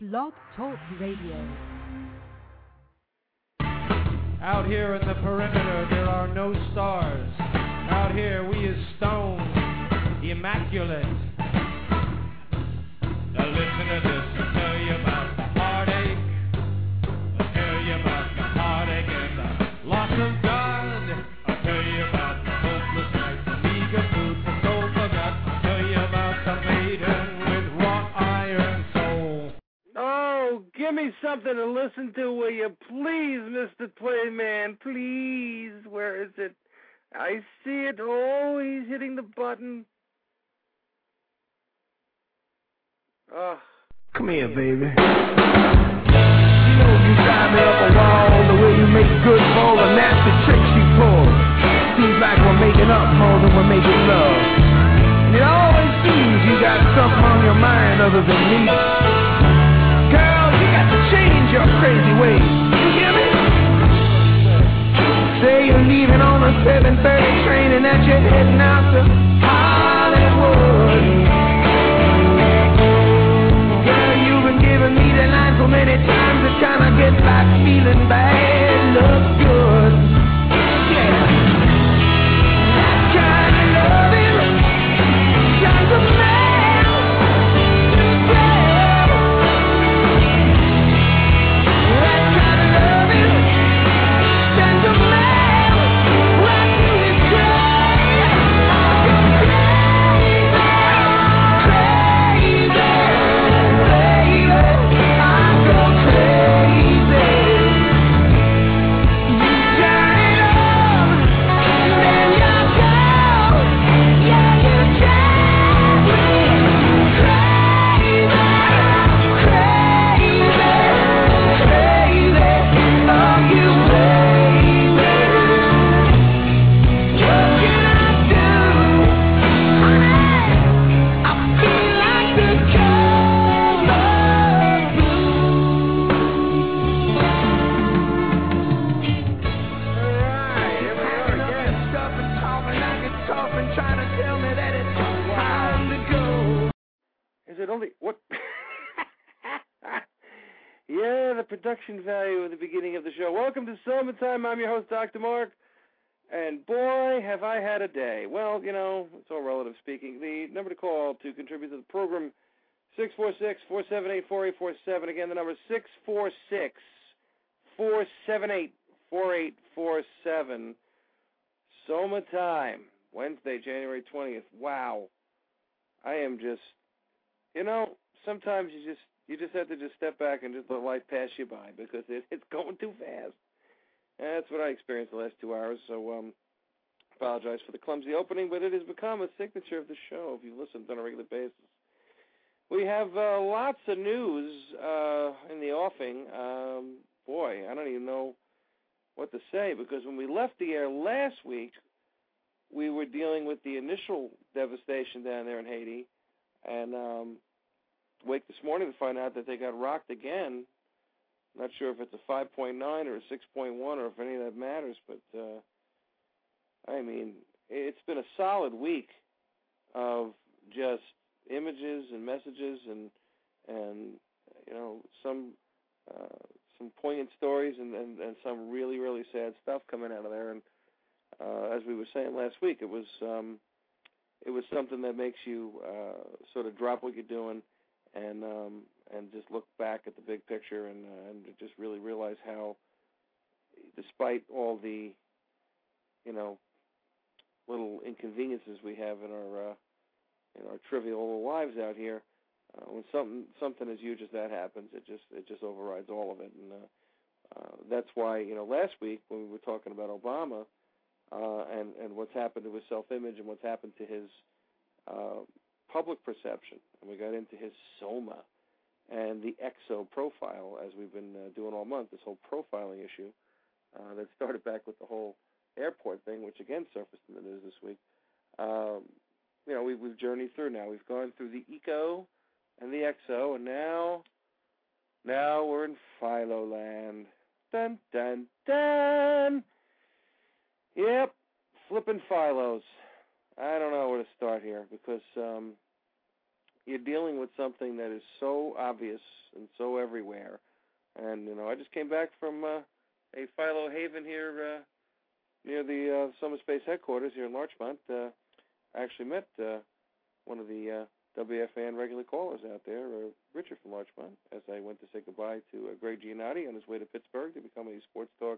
Blog Talk Radio. Out here in the perimeter, there are no stars. Out here, we is stone, immaculate. Now listen to this, I'll tell you about the heartache. I'll tell you about the heartache and the loss of God. I'll tell you about the hopeless night, the meager food, the soul forgot. I'll tell you about the maiden with wrought iron soul. Oh, give me something to listen to, will you please, Mr. Playman, please. Where is it? I see it. Oh, he's hitting the button. Oh. Come here, baby. You know you drive me up a wall, the way you make good for all the nasty tricks you pull. Seems like we're making up more than we're making love. And it always seems you got something on your mind other than me. Girl, you got to change your crazy ways. You hear me? Say you're leaving on a 7:30 train and that you're heading out to Hollywood. Giving me the line so many times it kinda gets like feeling bad, look good. Yeah. That kind of loving turns a man to stare. That kind of loving turns a man right to his grave. I go crazy, crazy. Yeah, the production value at the beginning of the show. Welcome to Summertime. I'm your host, Dr. Mark. And boy, have I had a day. Well, you know, it's all relative speaking. The number to call to contribute to the program, 646-478-4847. Again, the number is 646-478-4847. Summertime, Wednesday, January 20th. Wow. I am just, you know, sometimes you just have to just step back and just let life pass you by because it's going too fast. And that's what I experienced the last 2 hours, so apologize for the clumsy opening, but it has become a signature of the show if you've listened on a regular basis. We have lots of news in the offing. Boy, I don't even know what to say because when we left the air last week, we were dealing with the initial devastation down there in Haiti, and wake this morning to find out that they got rocked again. Not sure if it's a 5.9 or a 6.1 or if any of that matters, but I mean, it's been a solid week of just images and messages and you know, some poignant stories and some really, really sad stuff coming out of there. And as we were saying last week, it was something that makes you sort of drop what you're doing and just look back at the big picture and just really realize how, despite all the, you know, little inconveniences we have in our trivial little lives out here, when something as huge as that happens, it just overrides all of it, and that's why, you know, last week when we were talking about Obama and what's happened to his self-image and what's happened to his public perception, and we got into his soma and the exo profile, as we've been doing all month, this whole profiling issue that started back with the whole airport thing, which again surfaced in the news this week. You know, we've journeyed through now. We've gone through the eco and the exo, and now we're in philo land. Dun, dun, dun. Yep, flipping philos. I don't know where to start here because you're dealing with something that is so obvious and so everywhere. And, I just came back from a Philo Haven here near the Summer Space headquarters here in Larchmont. I actually met one of the WFAN regular callers out there, Richard from Larchmont, as I went to say goodbye to Greg Giannotti on his way to Pittsburgh to become a sports talk,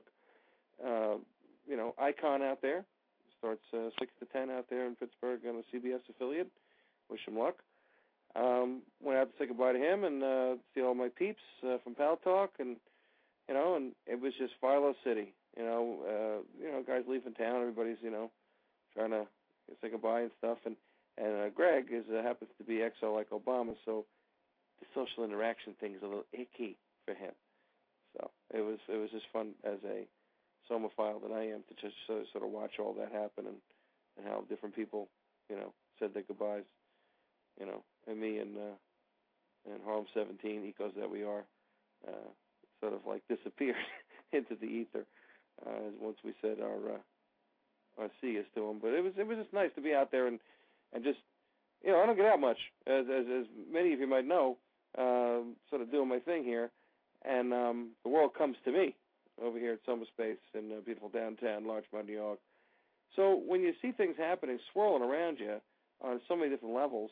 icon out there. Starts 6 to 10 out there in Pittsburgh on a CBS affiliate. Wish him luck. Went out to say goodbye to him and see all my peeps from Pal Talk, and and it was just Philo City. Guys leaving town, everybody's trying to say goodbye and stuff, and Greg happens to be XO like Obama, so the social interaction thing is a little icky for him. So it was just fun as a Somophile that I am to just sort of watch all that happen and how different people said their goodbyes, and me and Harlem 17 ecos that we are, sort of like disappeared into the ether once we said our see-yous to them. But it was just nice to be out there and just, I don't get out much, as many of you might know, sort of doing my thing here, and the world comes to me over here at Summer Space in beautiful downtown Larchmont, New York. So when you see things happening, swirling around you on so many different levels,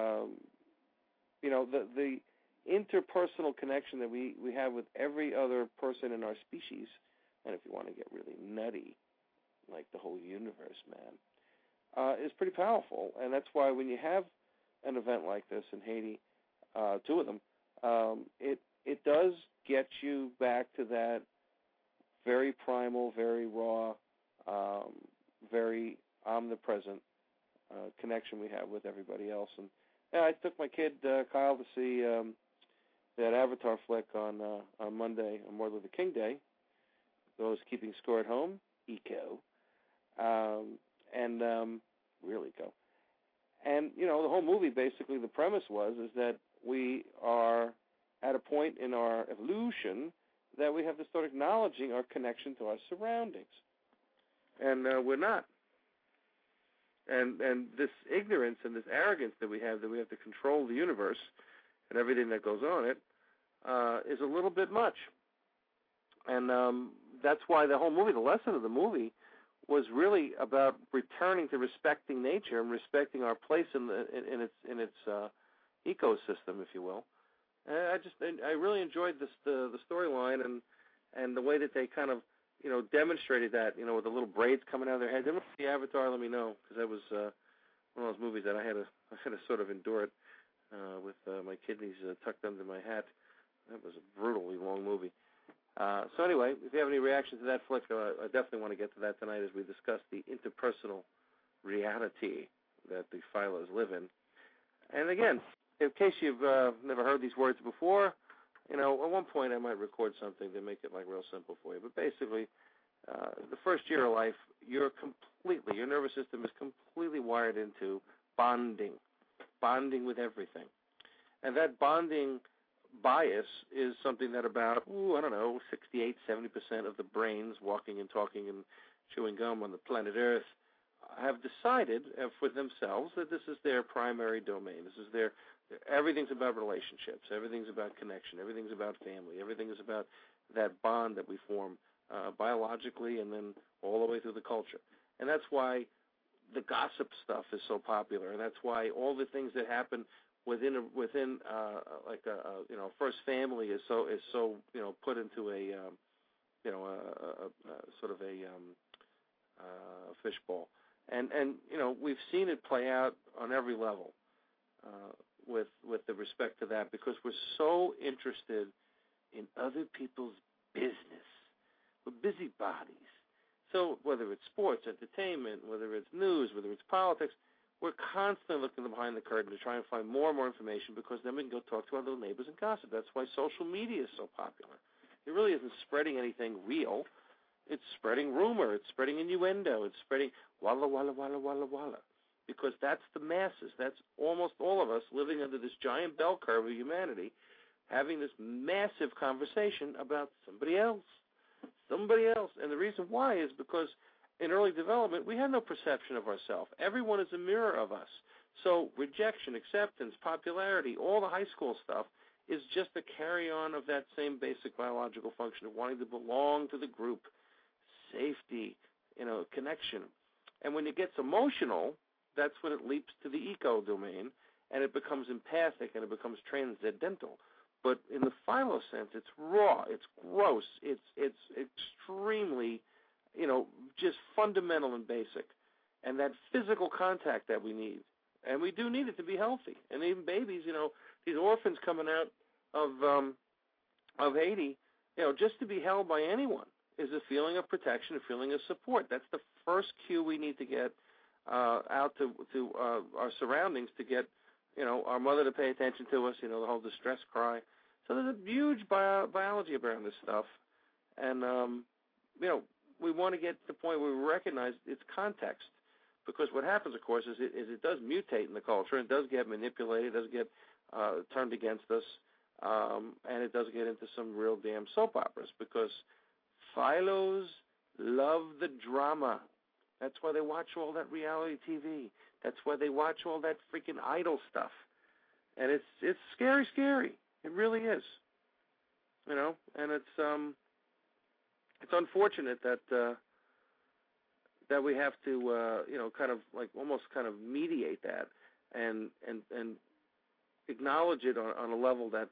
the interpersonal connection that we have with every other person in our species, and if you want to get really nutty, like the whole universe, man, is pretty powerful. And that's why when you have an event like this in Haiti, 2 of them, it does get you back to that very primal, very raw, very omnipresent connection we have with everybody else. And I took my kid Kyle to see that Avatar flick on Monday, on Martin Luther King Day. Those keeping score at home, eco, and really go. And the whole movie, basically, the premise is that we are at a point in our evolution that we have to start acknowledging our connection to our surroundings, and we're not. And this ignorance and this arrogance that we have to control the universe and everything that goes on it is a little bit much. And that's why the whole movie, the lesson of the movie, was really about returning to respecting nature and respecting our place in its ecosystem, if you will. And I really enjoyed the storyline and the way that they kind of demonstrated that, with the little braids coming out of their head. Didn't see Avatar? Let me know, because that was one of those movies that I had to sort of endure it with my kidneys tucked under my hat. That was a brutally long movie. So anyway, if you have any reaction to that flick, I definitely want to get to that tonight as we discuss the interpersonal reality that the Philos live in. And again, in case you've never heard these words before, at one point I might record something to make it real simple for you. But basically, the first year of life, your nervous system is completely wired into bonding with everything. And that bonding bias is something that about, 68, 70% of the brains walking and talking and chewing gum on the planet Earth have decided for themselves that this is their primary domain. This is everything's about relationships. Everything's about connection. Everything's about family. Everything is about that bond that we form biologically and then all the way through the culture. And that's why the gossip stuff is so popular, and that's why all the things that happen within a first family is so put into a sort of a fishbowl, and we've seen it play out on every level with the respect to that, because we're so interested in other people's business. We're busybodies. So whether it's sports, entertainment, whether it's news, whether it's politics, we're constantly looking behind the curtain to try and find more and more information, because then we can go talk to our little neighbors and gossip. That's why social media is so popular. It really isn't spreading anything real. It's spreading rumor. It's spreading innuendo. It's spreading walla, walla, walla, walla, walla. Because that's the masses. That's almost all of us living under this giant bell curve of humanity, having this massive conversation about somebody else. Somebody else. And the reason why is because in early development, we had no perception of ourselves. Everyone is a mirror of us. So rejection, acceptance, popularity, all the high school stuff is just a carry-on of that same basic biological function of wanting to belong to the group, safety, connection. And when it gets emotional, that's when it leaps to the ego domain, and it becomes empathic, and it becomes transcendental. But in the philo sense, it's raw, it's gross, it's extremely, just fundamental and basic. And that physical contact that we need, and we do need it to be healthy. And even babies, these orphans coming out of Haiti, just to be held by anyone is a feeling of protection, a feeling of support. That's the first cue we need to get out to our surroundings to get, our mother to pay attention to us, the whole distress cry. So there's a huge biology around this stuff. And, we want to get to the point where we recognize its context. Because what happens, of course, is it does mutate in the culture. It does get manipulated. It does get turned against us. And it does get into some real damn soap operas. Because philos love the drama. That's why they watch all that reality TV. That's why they watch all that freaking idol stuff. And it's scary, scary. It really is. And it's unfortunate that we have to, kind of like almost kind of mediate that and acknowledge it on a level that,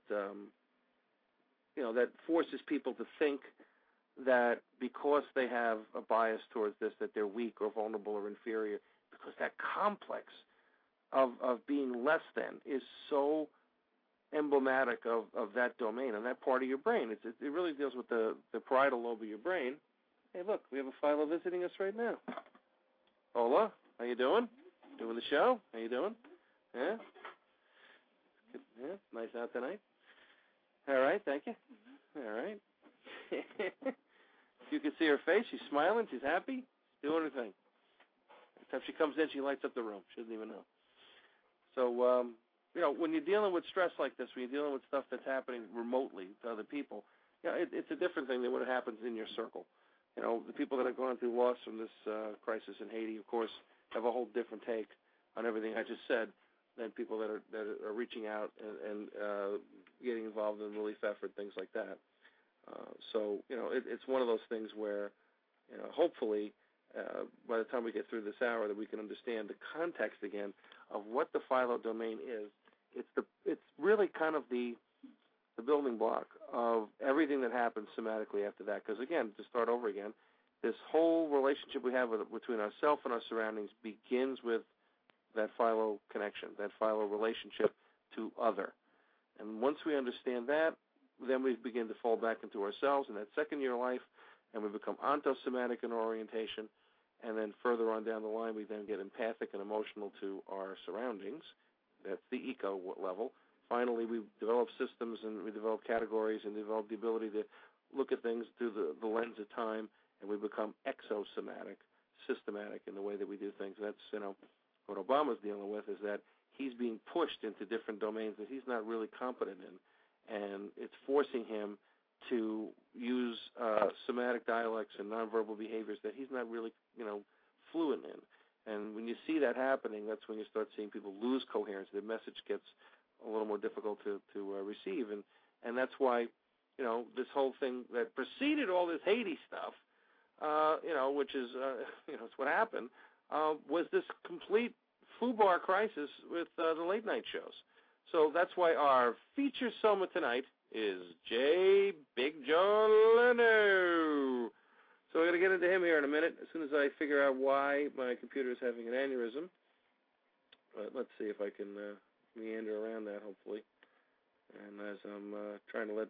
that forces people to think that because they have a bias towards this, that they're weak or vulnerable or inferior, because that complex of being less than is so emblematic of that domain and that part of your brain. It really deals with the parietal lobe of your brain. Hey, look, we have a philo visiting us right now. Hola, how you doing? Doing the show? How you doing? Yeah? Yeah, nice out tonight. All right, thank you. All right. You can see her face. She's smiling. She's happy. She's doing her thing. Every time she comes in, she lights up the room. She doesn't even know. So, when you're dealing with stress like this, when you're dealing with stuff that's happening remotely to other people, it's a different thing than what happens in your circle. The people that have gone through loss from this crisis in Haiti, of course, have a whole different take on everything I just said than people that are reaching out and getting involved in relief effort, things like that. So, it's one of those things where, hopefully, by the time we get through this hour, that we can understand the context again of what the philo domain is. It's really kind of the building block of everything that happens somatically after that. Because, again, to start over again, this whole relationship we have between ourselves and our surroundings begins with that philo connection, that philo relationship to other. And once we understand that, then we begin to fall back into ourselves in that second year of life, and we become ontosomatic in orientation. And then further on down the line, we then get empathic and emotional to our surroundings. That's the eco level. Finally, we develop systems and we develop categories and develop the ability to look at things through the lens of time, and we become exosomatic, systematic in the way that we do things. That's, what Obama's dealing with is that he's being pushed into different domains that he's not really competent in, and it's forcing him to use somatic dialects and nonverbal behaviors that he's not really, fluent in. And when you see that happening, that's when you start seeing people lose coherence. Their message gets a little more difficult to receive, and that's why, this whole thing that preceded all this Haiti stuff, which is, it's what happened, was this complete FUBAR crisis with the late night shows. So that's why our feature soma tonight is J. Big Joe Leno. So we're going to get into him here in a minute as soon as I figure out why my computer is having an aneurysm. Let's see if I can meander around that, hopefully. And as I'm trying to let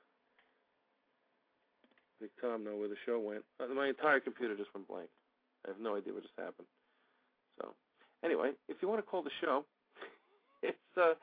Big Tom know where the show went, my entire computer just went blank. I have no idea what just happened. So, anyway, if you want to call the show, it's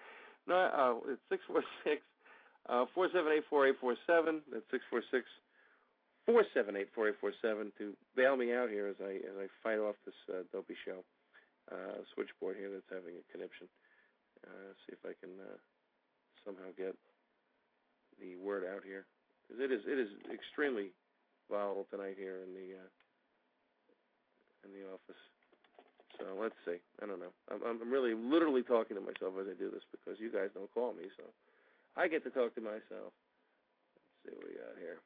646-478-4847. That's 646-478-4847 to bail me out here as I fight off this dopey show switchboard here that's having a conniption. See if I can somehow get the word out here, because it is extremely volatile tonight here in the office. So let's see. I don't know. I'm really literally talking to myself as I do this because you guys don't call me, so I get to talk to myself. Let's see what we got here.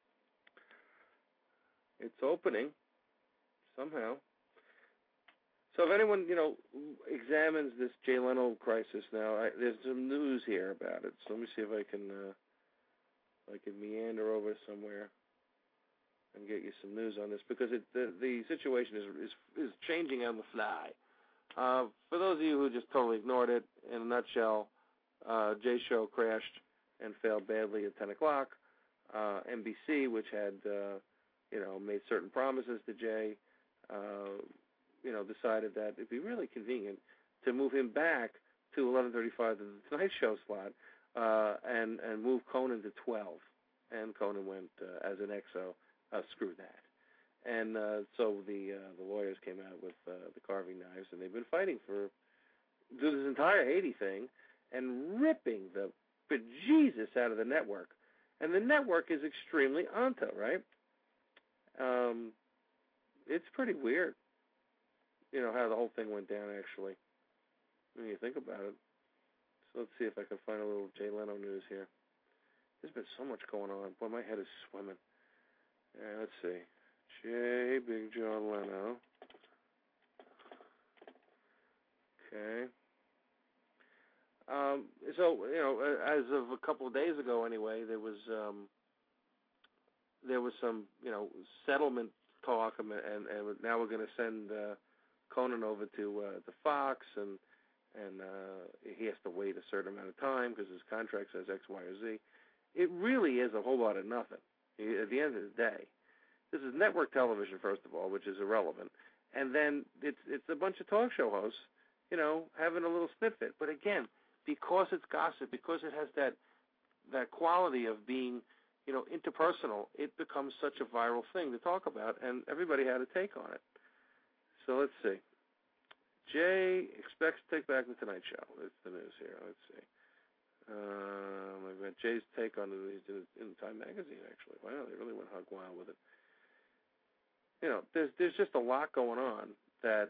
It's opening somehow. So if anyone, examines this Jay Leno crisis now, there's some news here about it. So let me see if I can meander over somewhere and get you some news on this, because the situation is changing on the fly. For those of you who just totally ignored it, in a nutshell, Jay's show crashed and failed badly at 10 o'clock. NBC, which had made certain promises to Jay, decided that it'd be really convenient to move him back to 11:35 to the Tonight Show slot, and move Conan to 12. And Conan went as an XO. Screw that. And so the lawyers came out with the carving knives, and they've been fighting through this entire Haiti thing and ripping the bejesus out of the network. And the network is extremely onto, right? It's pretty weird, how the whole thing went down, actually, when you think about it. So let's see if I can find a little Jay Leno news here. There's been so much going on. Boy, my head is swimming. Let's see. Jay, Big John Leno. Okay. So, as of a couple of days ago anyway, there was some, settlement talk, and now we're going to send Conan over to Fox, and he has to wait a certain amount of time because his contract says X, Y, or Z. It really is a whole lot of nothing. At the end of the day, this is network television, first of all, which is irrelevant, and then it's a bunch of talk show hosts, having a little snippet. But again, because it's gossip, because it has that quality of being, interpersonal, it becomes such a viral thing to talk about, and everybody had a take on it. So let's see. Jay expects to take back the Tonight Show. That's the news here. Let's see. I've got Jay's take on it in Time Magazine, actually. Wow, they really went hog wild with it. There's just a lot going on that,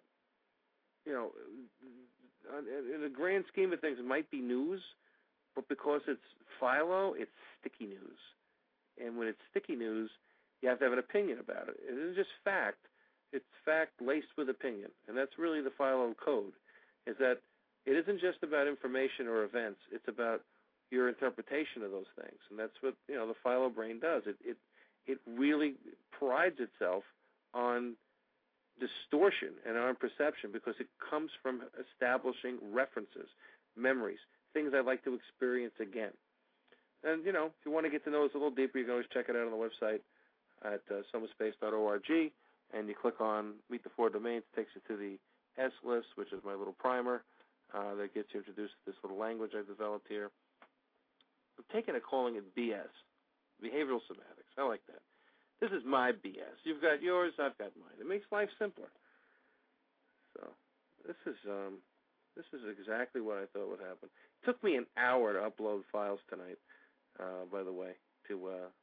in the grand scheme of things, it might be news, but because it's philo, it's sticky news. And when it's sticky news, you have to have an opinion about it. It isn't just fact. It's fact laced with opinion. And that's really the philo code, is that it isn't just about information or events. It's about your interpretation of those things. And that's what, the philo brain does. It really prides itself on distortion and on perception because it comes from establishing references, memories, things I'd like to experience again. And, if you want to get to know us a little deeper, you can always check it out on the website at somaspace.org, and you click on Meet the Four Domains. It takes you to the S list, which is my little primer that gets you introduced to this little language I developed here. I'm taking it, calling it BS, behavioral semantics. I like that. This is my BS. You've got yours, I've got mine. It makes life simpler. So this is exactly what I thought would happen. It took me an hour to upload files tonight, by the way, to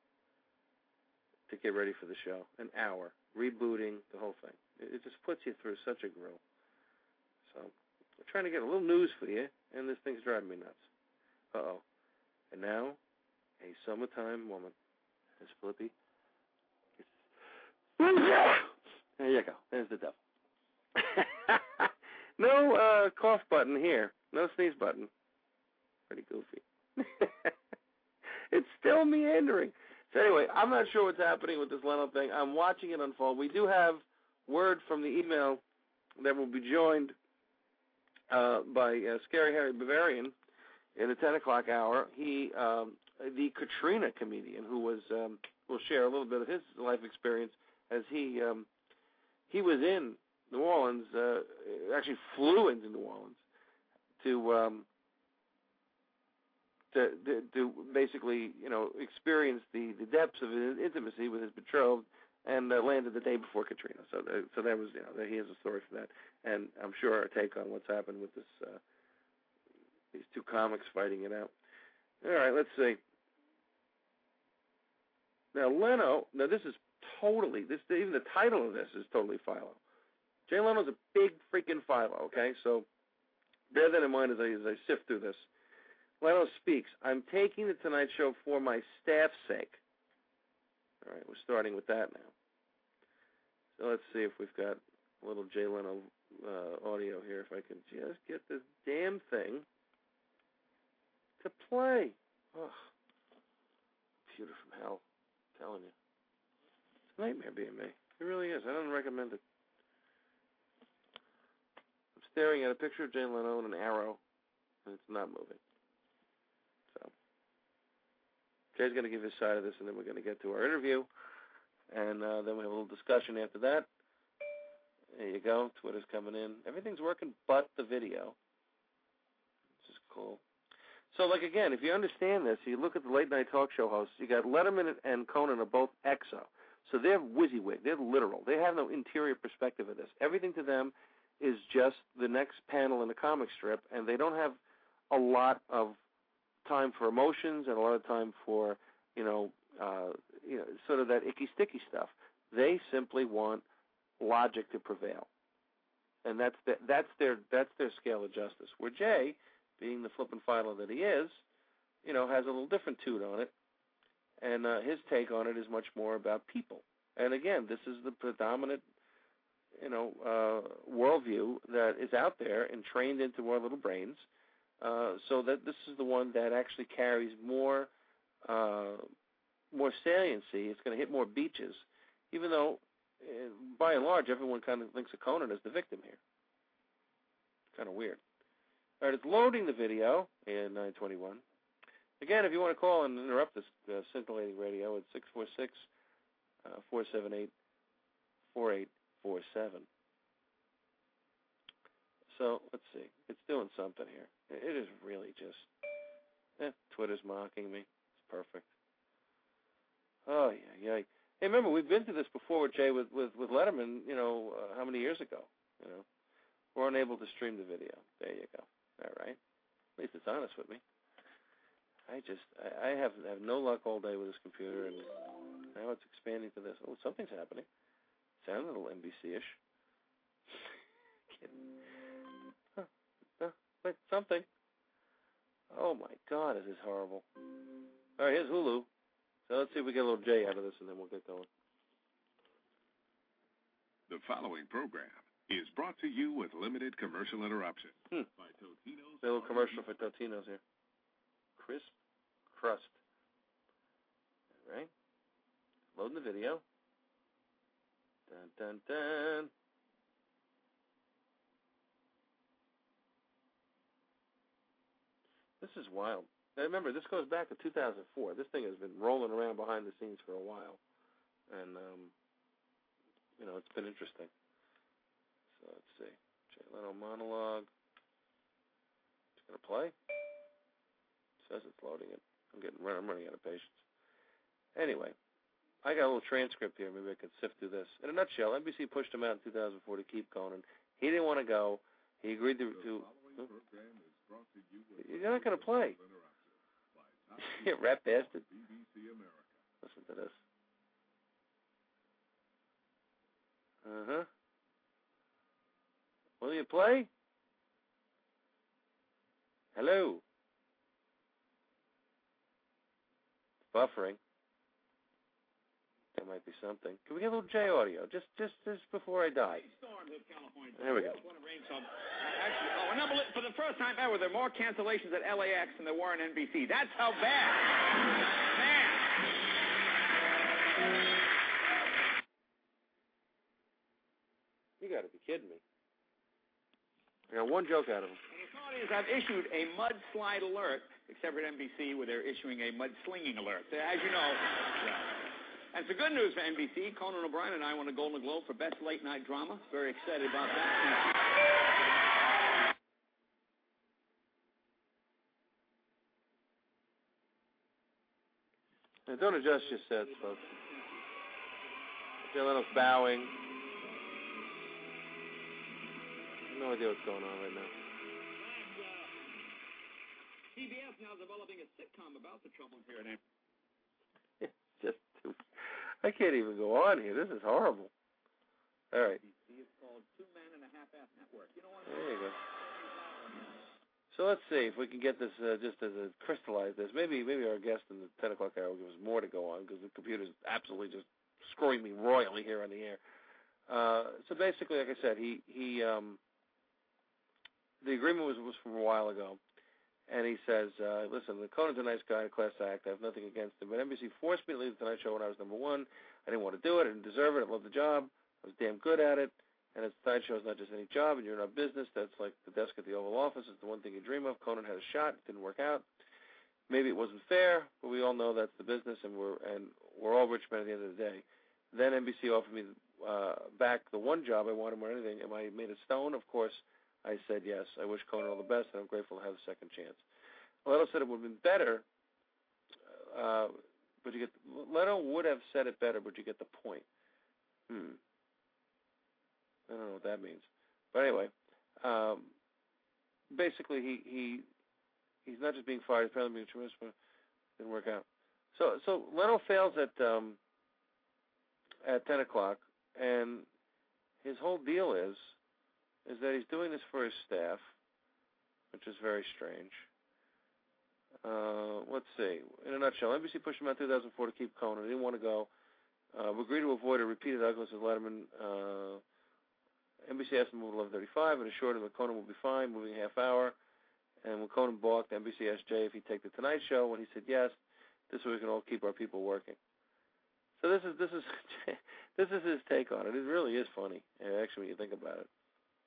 get ready for the show. An hour. Rebooting, the whole thing. It just puts you through such a grill. So I'm trying to get a little news for you, and this thing's driving me nuts. Uh-oh. And now, a summertime woman. Miss Flippy. There you go. There's the devil. No cough button here. No sneeze button. Pretty goofy. It's still meandering. So anyway, I'm not sure what's happening with this Leno thing. I'm watching it unfold. We do have word from the email that will be joined by Scary Harry Bavarian in the 10 o'clock hour. He, the Katrina comedian, who was will share a little bit of his life experience as he was in New Orleans, actually flew into New Orleans to basically, experience the depths of his intimacy with his betrothed, and landed the day before Katrina. So that was, he has a story for that, and I'm sure a take on what's happened with this these two comics fighting it out. All right, let's see. Now Leno. Now this is totally even the title of this is totally philo. Jay Leno's a big freaking philo, okay? So bear that in mind as I sift through this. Leno speaks, I'm taking the Tonight Show for my staff's sake. All right, we're starting with that now. So let's see if we've got a little Jay Leno audio here, if I can just get this damn thing to play. Oh, computer from hell, I'm telling you. It's a nightmare being me. It really is. I don't recommend it. I'm staring at a picture of Jay Leno and an arrow, and it's not moving. So Jay's going to give his side of this, and then we're going to get to our interview, and then we have a little discussion after that. There you go. Twitter's coming in. Everything's working but the video, which is cool. So, like, again, if you understand this, you look at the late-night talk show hosts, you got Letterman and Conan are both exo. So they're WYSIWYG. They're literal. They have no interior perspective of this. Everything to them is just the next panel in a comic strip, and they don't have a lot of time for emotions and a lot of time for, sort of that icky-sticky stuff. They simply want logic to prevail. And that's their scale of justice. Where Jay, being the flippin' philo that he is, has a little different tune on it. And his take on it is much more about people. And again, this is the predominant, worldview that is out there and trained into our little brains. So that this is the one that actually carries more saliency. It's going to hit more beaches, even though, by and large, everyone kind of thinks of Conan as the victim here. Kind of weird. All right, it's loading the video in 921. Again, if you want to call and interrupt this scintillating radio, it's 646-478-4847. So let's see. It's doing something here. It is really just, Twitter's mocking me. It's perfect. Oh, yeah. Hey, remember, we've been through this before with Jay, with Letterman, how many years ago? We're unable to stream the video. There you go. All right. At least it's honest with me. I have no luck all day with this computer, and now it's expanding to this. Oh, something's happening. Sounds a little NBC-ish. Kidding. But something. Oh, my God, this is horrible. All right, here's Hulu. So let's see if we get a little Jay out of this, and then we'll get going. The following program is brought to you with limited commercial interruption by Totino's. A little commercial for Totino's here. Crisp crust. All right. Loading the video. Dun, dun, dun. This is wild. Now remember, this goes back to 2004. This thing has been rolling around behind the scenes for a while. And, it's been interesting. So let's see. Jay Leno monologue. It's going to play. It says it's loading it. I'm running out of patience. Anyway, I got a little transcript here. Maybe I could sift through this. In a nutshell, NBC pushed him out in 2004 to keep Conan. He didn't want to go. He agreed to You're not going to play. You rat bastard. Listen to this. Uh-huh. Will you play? Hello. It's buffering. There might be something. Can we get a little J audio? Just before I die. There we go. Actually, for the first time ever, there are more cancellations at LAX than there were on NBC. That's how bad. Man. You got to be kidding me. I got one joke out of him. And the thought is, I've issued a mudslide alert, except for at NBC, where they're issuing a mudslinging alert. As you know. And it's good news for NBC. Conan O'Brien and I won a Golden Globe for Best Late Night Drama. Very excited about that. Now, don't adjust your sets, folks. Jay Leno's bowing. No idea what's going on right now. CBS now developing a sitcom about the troubles here at NBC. I can't even go on here. This is horrible. All right. It's called Two Men There you go. So let's see if we can get this just as a crystallize this. Maybe our guest in the 10 o'clock hour will give us more to go on because the computer's absolutely just screwing me royally here on the air. So basically, like I said, the agreement was from a while ago, and he says, listen, Conan's a nice guy, a class act. I have nothing against him, but NBC forced me to leave the Tonight Show when I was number one. I didn't want to do it. I didn't deserve it. I loved the job. I was damn good at it. And the Tonight Show is not just any job, and you're in our business. That's like the desk at the Oval Office. It's the one thing you dream of. Conan had a shot. It didn't work out. Maybe it wasn't fair, but we all know that's the business, and we're all rich men at the end of the day. Then NBC offered me back the one job I wanted more than anything. Am I made of stone? Of course, I said yes. I wish Conan all the best, and I'm grateful to have a second chance. Leno said it would have been better, but Leno would have said it better, but you get the point. I don't know what that means. But anyway, basically he's not just being fired, he's apparently being tremendous, but it didn't work out. So Leno fails at 10 o'clock, and his whole deal is that he's doing this for his staff, which is very strange. Let's see. In a nutshell, NBC pushed him out in 2004 to keep Conan. He didn't want to go. We agreed to avoid a repeated ugliness with Letterman. NBC asked him to move to 11:35 and assured him that Conan would be fine, moving a half hour. And when Conan balked, NBC asked Jay if he'd take the Tonight Show. When he said yes, this way we can all keep our people working. So this is his take on it. It really is funny, actually, when you think about it.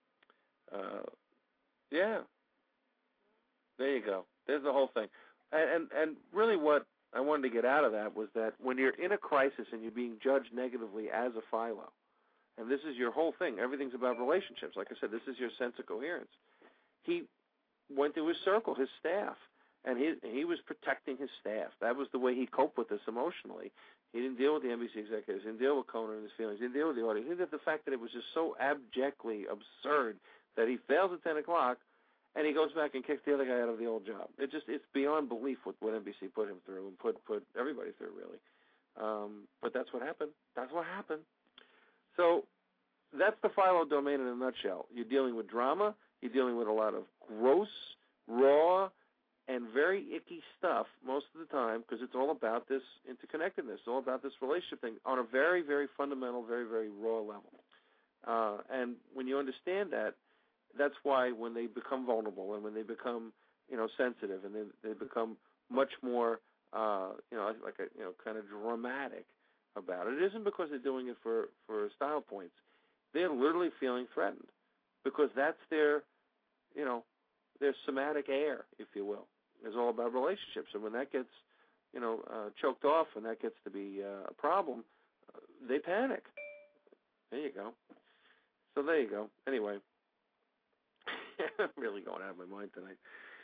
Yeah. There you go. There's the whole thing. And really what I wanted to get out of that was that when you're in a crisis and you're being judged negatively as a Philo, and this is your whole thing, everything's about relationships. Like I said, this is your sense of coherence. He went to his circle, his staff, and he was protecting his staff. That was the way he coped with this emotionally. He didn't deal with the NBC executives. He didn't deal with Conan and his feelings. He didn't deal with the audience. He did the fact that it was just so abjectly absurd that he fails at 10 o'clock, and he goes back and kicks the other guy out of the old job. It's beyond belief what NBC put him through and put everybody through, really. But that's what happened. That's what happened. So that's the Philo domain in a nutshell. You're dealing with drama. You're dealing with a lot of gross, raw, and very icky stuff most of the time because it's all about this interconnectedness. It's all about this relationship thing on a very, very fundamental, very, very raw level. And when you understand that, that's why when they become vulnerable and when they become, sensitive and they become much more, kind of dramatic about it. It isn't because they're doing it for style points. They're literally feeling threatened because that's their somatic air, if you will. It's all about relationships. And when that gets, choked off and that gets to be a problem, they panic. There you go. So there you go. Anyway, I'm really going out of my mind tonight.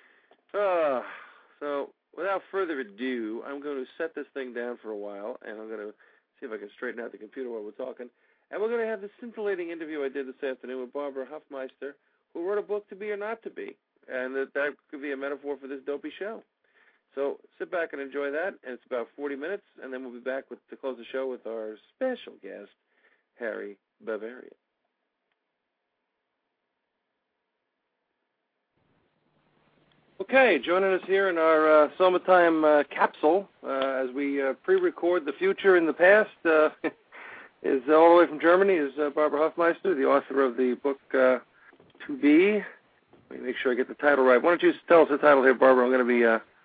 So without further ado, I'm going to set this thing down for a while, and I'm going to see if I can straighten out the computer while we're talking. And we're going to have the scintillating interview I did this afternoon with Barbara Hofmeister, who wrote a book, To Be or Not to Be, and that could be a metaphor for this dopey show. So sit back and enjoy that, and it's about 40 minutes, and then we'll be back to close the show with our special guest, Harry Bavarian. Okay, joining us here in our summertime capsule as we pre-record the future in the past is all the way from Germany is Barbara Hofmeister, the author of the book To Be. Let me make sure I get the title right. Why don't you tell us the title here, Barbara? I'm going to be...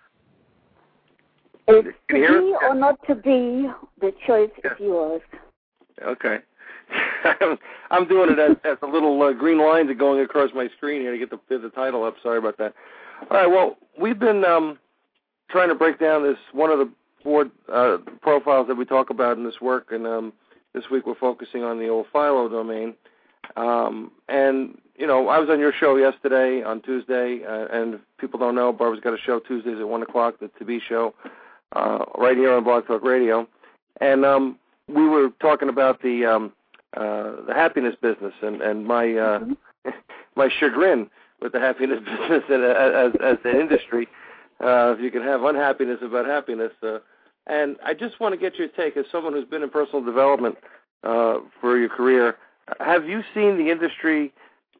It's To Be or Not to Be, the choice is yours. Okay. I'm doing it as the little green lines are going across my screen here to get the title up. Sorry about that. All right, well, we've been trying to break down this one of the 4 profiles that we talk about in this work, and this week we're focusing on the old Philo domain. And, I was on your show yesterday on Tuesday, and if people don't know, Barbara's got a show Tuesdays at 1 o'clock, the To Be show, right here on Blog Talk Radio. And we were talking about the happiness business and my my chagrin with the happiness business as the industry. If you can have unhappiness about happiness. And I just want to get your take as someone who's been in personal development for your career. Have you seen the industry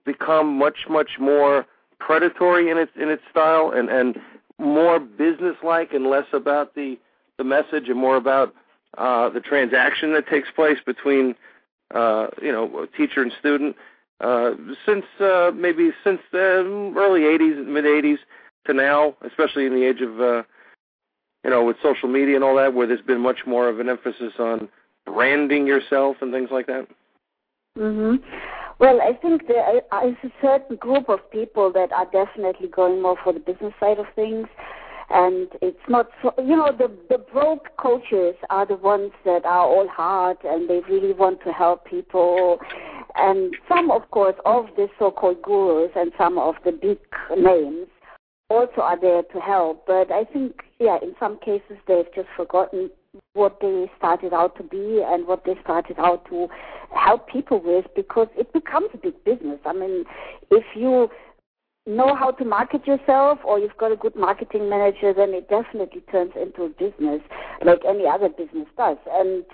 become much more predatory in its style and more businesslike and less about the message and more about the transaction that takes place between teacher and student since the early 80s, mid 80s to now, especially in the age of with social media and all that, where there's been much more of an emphasis on branding yourself and things like that? Mm-hmm. Well, I think there is a certain group of people that are definitely going more for the business side of things. And it's not so, the broke coaches are the ones that are all hard and they really want to help people. And some, of course, of the so-called gurus and some of the big names also are there to help. But I think, in some cases they've just forgotten what they started out to be and what they started out to help people with, because it becomes a big business. I mean, if you know how to market yourself or you've got a good marketing manager, then it definitely turns into a business like any other business does. And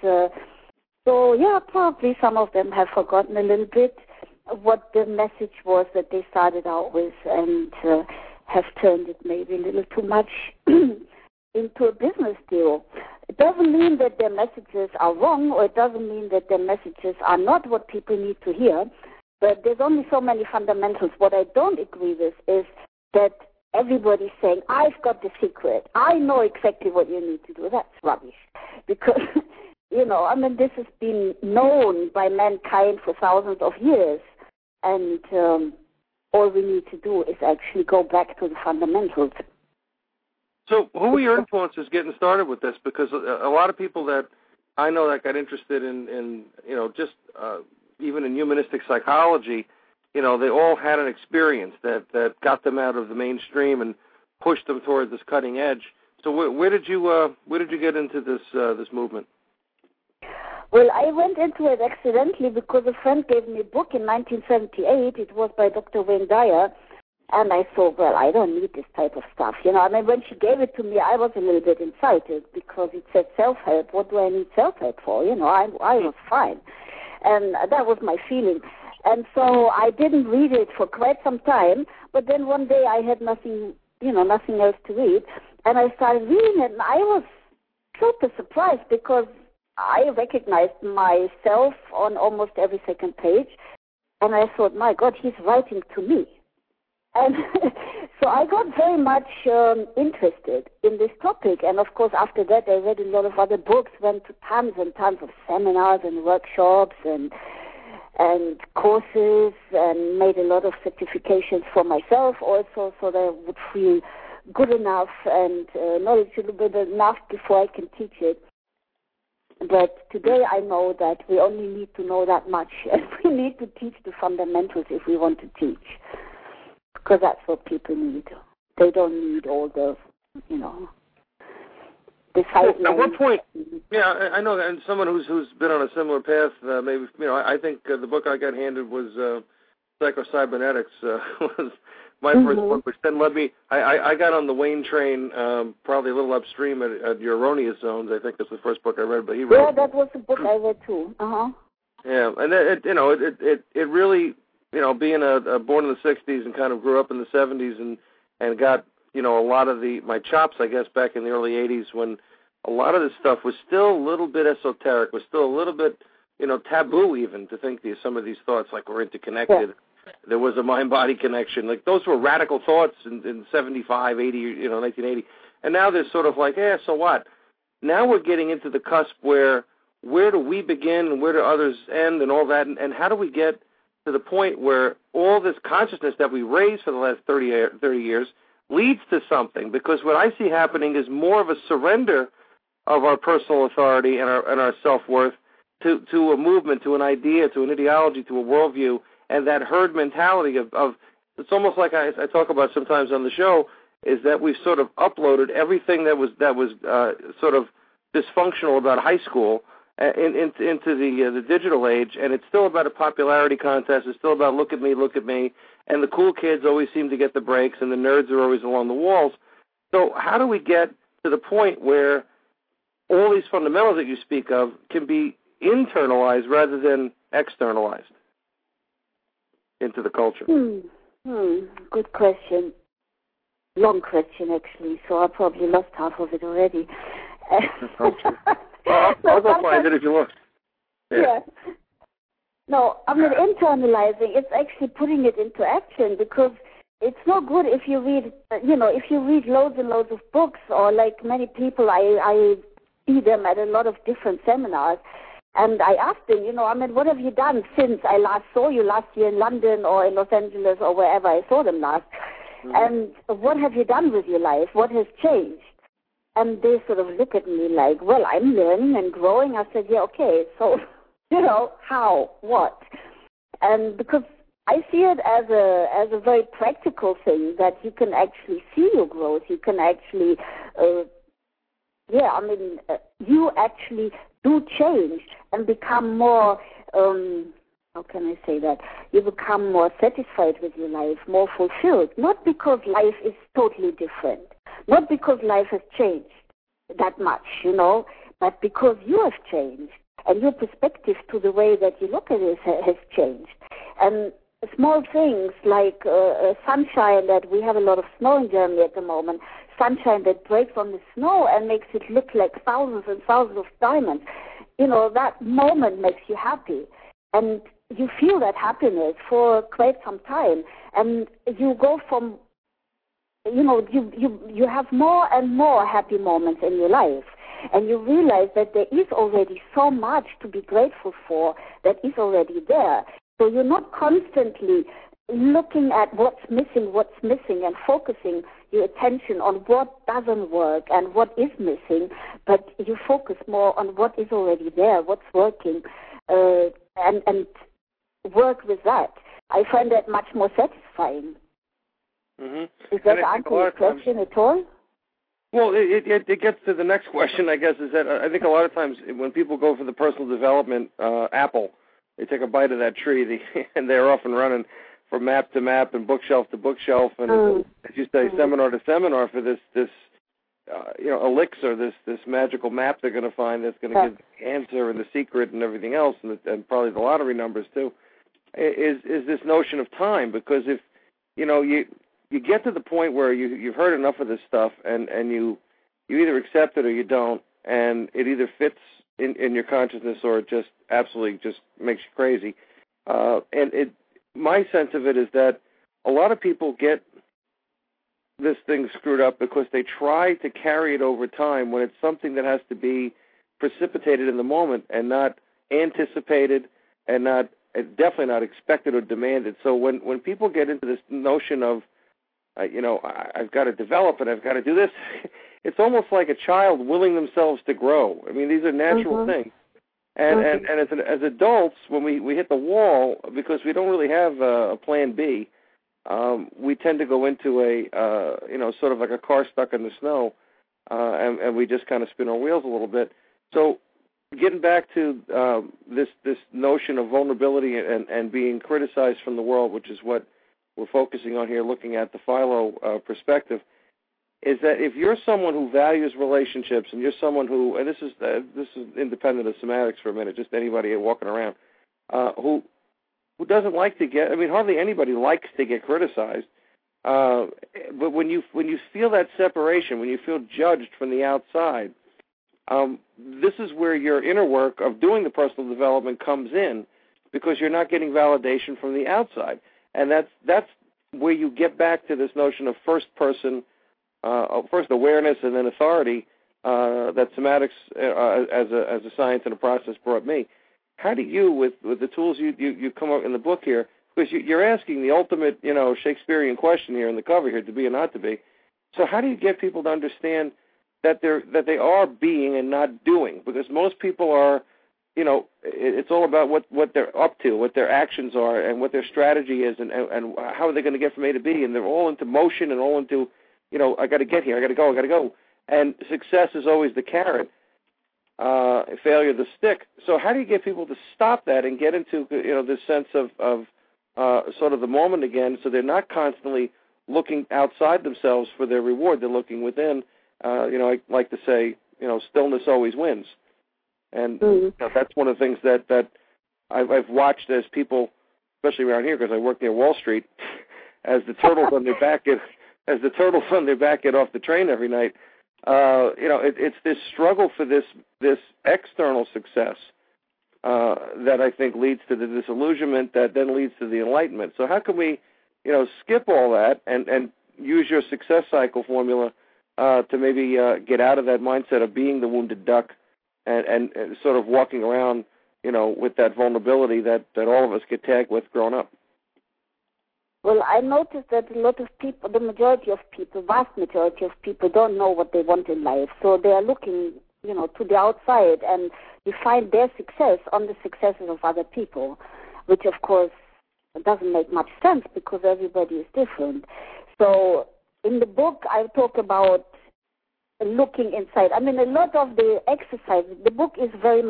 probably some of them have forgotten a little bit what the message was that they started out with and have turned it maybe a little too much into a business deal. It doesn't mean that their messages are wrong, or it doesn't mean that their messages are not what people need to hear, but there's only so many fundamentals. What I don't agree with is that everybody's saying, I've got the secret. I know exactly what you need to do. That's rubbish. Because, this has been known by mankind for thousands of years, and all we need to do is actually go back to the fundamentals. So who were your influences getting started with this? Because a lot of people that I know that got interested in even in humanistic psychology, they all had an experience that got them out of the mainstream and pushed them toward this cutting edge. So where did you get into this movement? Well, I went into it accidentally because a friend gave me a book in 1978. It was by Dr. Wayne Dyer. And I thought, well, I don't need this type of stuff. When she gave it to me, I was a little bit excited because it said self-help. What do I need self-help for? I was fine. And that was my feeling. And so I didn't read it for quite some time. But then one day I had nothing else to read. And I started reading it, and I was super surprised because I recognized myself on almost every second page. And I thought, my God, he's writing to me. And so I got very much interested in this topic. And, of course, after that, I read a lot of other books, went to tons and tons of seminars and workshops and courses, and made a lot of certifications for myself also, so that I would feel good enough and knowledgeable enough before I can teach it. But today I know that we only need to know that much, and we need to teach the fundamentals if we want to teach. Because that's what people need. They don't need all the, the side. At what point? Yeah, I know that. And someone who's been on a similar path, maybe I think the book I got handed was Psycho-Cybernetics was my first book, which then led me. I got on the Wayne train, probably a little upstream at your Erroneous Zones. I think that's the first book I read, but he wrote. Yeah, that was the book I read too. Yeah, and it really. Being born in the 60s and kind of grew up in the 70s and got, a lot of my chops, I guess, back in the early 80s when a lot of this stuff was still a little bit esoteric, was still a little bit, taboo even to think some of these thoughts like we're interconnected. Yeah. There was a mind-body connection. Like those were radical thoughts in 75, 80, 1980. And now there's sort of like, so what? Now we're getting into the cusp where do we begin and where do others end and all that, and how do we get to the point where all this consciousness that we raised for the last 30 years leads to something? Because what I see happening is more of a surrender of our personal authority and our self-worth to a movement, to an idea, to an ideology, to a worldview, and that herd mentality of it's almost like I talk about sometimes on the show, is that we've sort of uploaded everything that was sort of dysfunctional about high school into the digital age, and it's still about a popularity contest. It's still about look at me, and the cool kids always seem to get the breaks, and the nerds are always along the walls. So how do we get to the point where all these fundamentals that you speak of can be internalized rather than externalized? into the culture? Good question. Long question, actually, so I probably lost half of it already. I'll go find it if you want. Yeah. No, I mean, internalizing, it's actually putting it into action, because it's no good if you read, if you read loads and loads of books, or like many people, I see them at a lot of different seminars, and I ask them, what have you done since I last saw you last year in London or in Los Angeles or wherever I saw them last? And what have you done with your life? What has changed? And they sort of look at me like, well, I'm learning and growing. I said, yeah, okay, so, how, what? And because I see it as a very practical thing, that you can actually see your growth. You can actually, you actually do change and become more, how can I say that? You become more satisfied with your life, more fulfilled. Not because life is totally different, not because life has changed that much, but because you have changed and your perspective to the way that you look at it has changed. And small things like sunshine, that we have a lot of snow in Germany at the moment, sunshine that breaks on the snow and makes it look like thousands and thousands of diamonds. That moment makes you happy. And you feel that happiness for quite some time. And you go from, you have more and more happy moments in your life. And you realize that there is already so much to be grateful for that is already there. So you're not constantly looking at what's missing, and focusing your attention on what doesn't work and what is missing, but you focus more on what is already there, what's working, and work with that. I find that much more satisfying. Does that answer your question at all? Well, it gets to the next question, I guess, is that I think a lot of times when people go for the personal development apple, they take a bite of that tree, and they're off and running from map to map and bookshelf to bookshelf, and as you say, seminar to seminar for this elixir, this magical map they're going to find that's going to give the answer and the secret and everything else, and probably the lottery numbers too. Is this notion of time? Because if you get to the point where you've heard enough of this stuff, and you either accept it or you don't, and it either fits in your consciousness or it just absolutely just makes you crazy. My sense of it is that a lot of people get this thing screwed up because they try to carry it over time when it's something that has to be precipitated in the moment and not anticipated and definitely not expected or demanded. So when people get into this notion of, I've got to develop and I've got to do this, it's almost like a child willing themselves to grow. I mean, these are natural things. And as adults, when we hit the wall, because we don't really have a plan B, we tend to go into a sort of like a car stuck in the snow, and we just kind of spin our wheels a little bit. So getting back to this notion of vulnerability and being criticized from the world, which is what we're focusing on here, looking at the Philo perspective, is that if you're someone who values relationships and you're someone who, and this is independent of somatics for a minute, just anybody walking around, who doesn't like to get, hardly anybody likes to get criticized, but when you feel that separation, when you feel judged from the outside, this is where your inner work of doing the personal development comes in, because you're not getting validation from the outside. And that's where you get back to this notion of first awareness and then authority that somatics as a science and a process brought me. How do you, with the tools you come up in the book here, because you're asking the ultimate Shakespearean question here in the cover here, to be or not to be. So how do you get people to understand that they are being and not doing? Because most people are, it's all about what they're up to, what their actions are, and what their strategy is, and how are they going to get from A to B, and they're all into motion and all into, I got to get here, I got to go. And success is always the carrot, failure the stick. So how do you get people to stop that and get into, this sense of sort of the moment again, so they're not constantly looking outside themselves for their reward, they're looking within. I like to say, stillness always wins. And that's one of the things that I've watched as people especially around here because I work near Wall Street, as the turtles on their back get off the train every night. It's this struggle for this external success that I think leads to the disillusionment that then leads to the enlightenment. So how can we, skip all that and use your success cycle formula to maybe get out of that mindset of being the wounded duck and sort of walking around, with that vulnerability that all of us get tagged with growing up? Well, I noticed that a lot of people, the majority of people, vast majority of people don't know what they want in life. So they are looking, to the outside and define their success on the successes of other people, which of course doesn't make much sense because everybody is different. So in the book, I talk about looking inside. I mean, a lot of the exercises, the book is very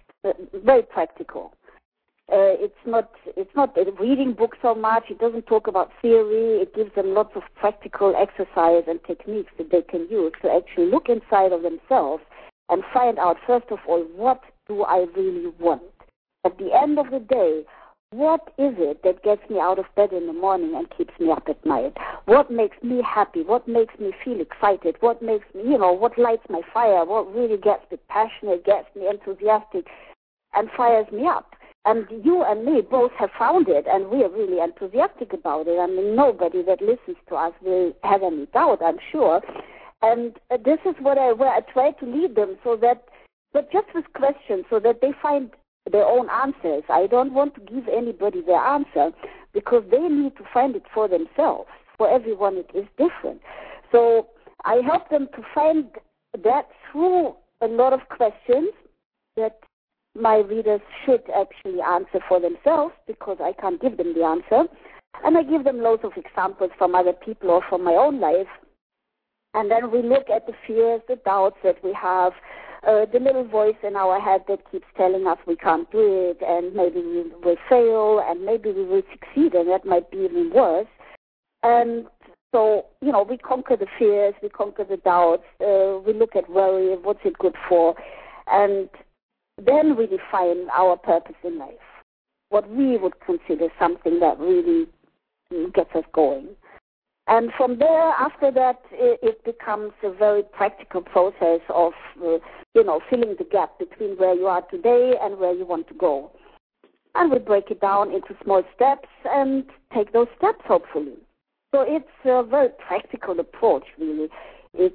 practical. It's not a reading book so much. It doesn't talk about theory. It gives them lots of practical exercise and techniques that they can use to actually look inside of themselves and find out, first of all, what do I really want? At the end of the day, what is it that gets me out of bed in the morning and keeps me up at night? What makes me happy? What makes me feel excited? What makes me, what lights my fire? What really gets me passionate, gets me enthusiastic, and fires me up? And you and me both have found it, and we are really enthusiastic about it. I mean, nobody that listens to us will have any doubt, I'm sure. And this is where I try to lead them, but just with questions, so that they find their own answers. I don't want to give anybody their answer because they need to find it for themselves. For everyone, it is different. So I help them to find that through a lot of questions that my readers should actually answer for themselves because I can't give them the answer. And I give them loads of examples from other people or from my own life. And then we look at the fears, the doubts that we have, the little voice in our head that keeps telling us we can't do it, and maybe we will fail, and maybe we will succeed, and that might be even worse. And so, we conquer the fears, we conquer the doubts, we look at worry, what's it good for, and then we define our purpose in life, what we would consider something that really gets us going. And from there, after that, it becomes a very practical process of, filling the gap between where you are today and where you want to go. And we break it down into small steps and take those steps, hopefully. So it's a very practical approach, really. It's,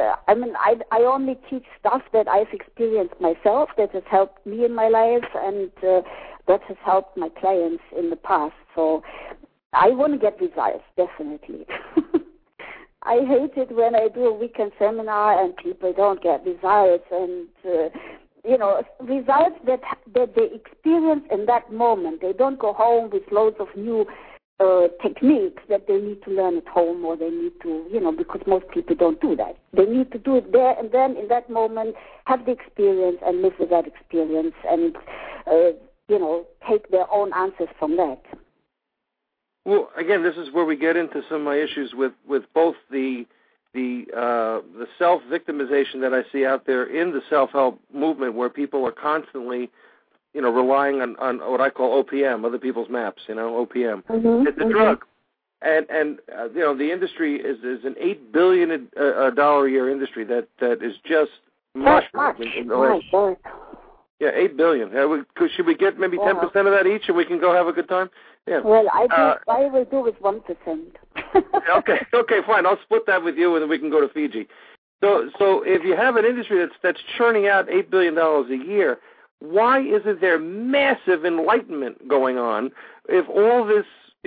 I only teach stuff that I've experienced myself, that has helped me in my life, and that has helped my clients in the past. So I want to get results, definitely. I hate it when I do a weekend seminar and people don't get results, and results that they experience in that moment. They don't go home with loads of new techniques that they need to learn at home, or they need to, because most people don't do that. They need to do it there and then in that moment, have the experience and live with that experience, and take their own answers from that. Well, again, this is where we get into some of my issues with both the self-victimization that I see out there in the self-help movement, where people are constantly, relying on what I call OPM, other people's maps, OPM. Mm-hmm. It's a drug. And the industry is an $8 billion a year industry that is just mushrooming. Yeah, $8 billion. Should we get maybe 10% of that each, and we can go have a good time? Yeah. Well, I will do with 1%. Okay, fine. I'll split that with you, and then we can go to Fiji. So if you have an industry that's churning out $8 billion a year, why isn't there massive enlightenment going on if all this,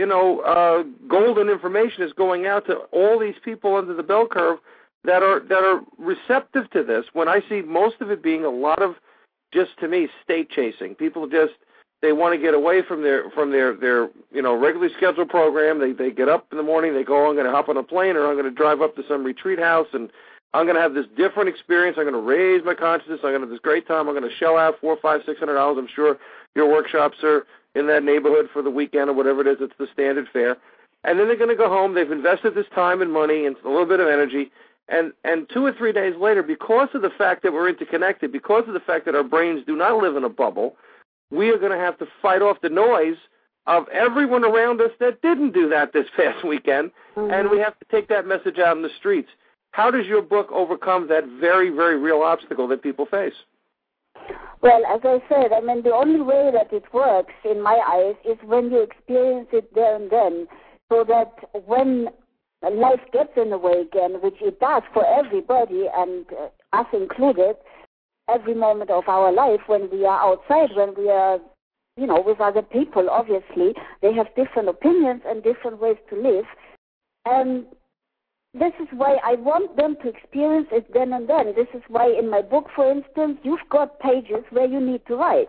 golden information is going out to all these people under the bell curve that are receptive to this, when I see most of it being a lot of, just to me, state chasing. People they want to get away from their regularly scheduled program. They get up in the morning, they go, I'm going to hop on a plane, or I'm going to drive up to some retreat house, and I'm going to have this different experience. I'm going to raise my consciousness. I'm going to have this great time. I'm going to shell out $400, $500, $600. I'm sure your workshops are in that neighborhood for the weekend or whatever it is. It's the standard fare. And then they're going to go home. They've invested this time and money and a little bit of energy. And 2 or 3 days later, because of the fact that we're interconnected, because of the fact that our brains do not live in a bubble, we are going to have to fight off the noise of everyone around us that didn't do that this past weekend, and we have to take that message out in the streets. How does your book overcome that very, very real obstacle that people face? Well, as I said, I mean, the only way that it works, in my eyes, is when you experience it there and then, so that when life gets in the way again, which it does for everybody, and us included, every moment of our life, when we are outside, when we are, you know, with other people, obviously, they have different opinions and different ways to live. And this is why I want them to experience it then and then. This is why in my book, for instance, you've got pages where you need to write.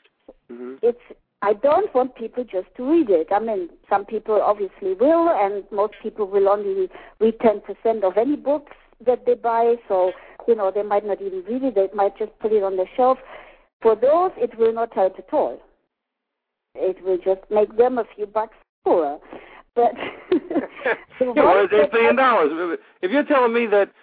I don't want people just to read it. I mean, some people obviously will, and most people will only read 10% of any books that they buy, so, you know, they might not even read it. They might just put it on the shelf. For those, it will not help at all. It will just make them a few bucks poorer. But well, it's $8 billion. If you're telling me that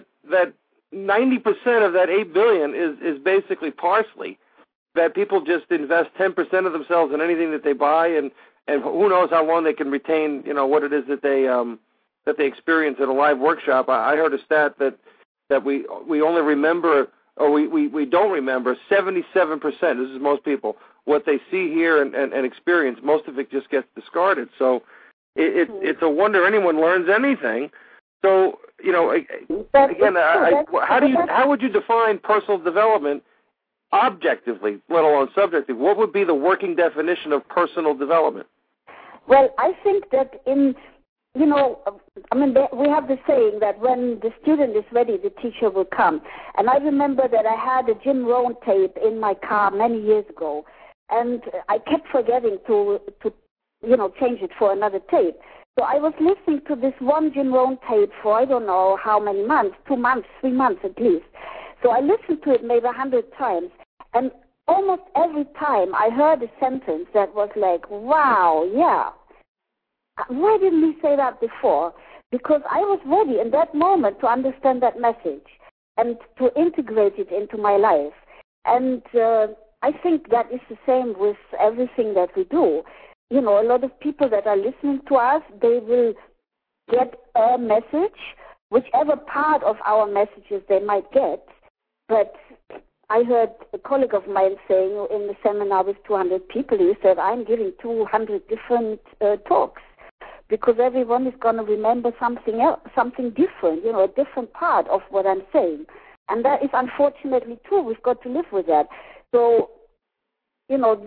90% of that $8 billion is basically parsley, that people just invest 10% of themselves in anything that they buy, and who knows how long they can retain, you know, what it is that they experience at a live workshop. I heard a stat that we only remember, or we don't remember 77%. This is most people, what they see, hear, and experience. Most of it just gets discarded. So it's a wonder anyone learns anything. So, you know, again, how would you define personal development objectively, let alone subjectively? What would be the working definition of personal development? Well, I think that we have the saying that when the student is ready, the teacher will come. And I remember that I had a Jim Rohn tape in my car many years ago, and I kept forgetting to change it for another tape. So I was listening to this one Jim Rohn tape for I don't know how many months, 2 months, 3 months at least. So I listened to it maybe 100 times, and almost every time I heard a sentence that was like, wow, yeah. Why didn't he say that before? Because I was ready in that moment to understand that message and to integrate it into my life. And I think that is the same with everything that we do. You know, a lot of people that are listening to us, they will get a message, whichever part of our messages they might get. But I heard a colleague of mine saying in the seminar with 200 people, he said, I'm giving 200 different talks, because everyone is going to remember something else, something different, you know, a different part of what I'm saying. And that is unfortunately true. We've got to live with that. So, you know,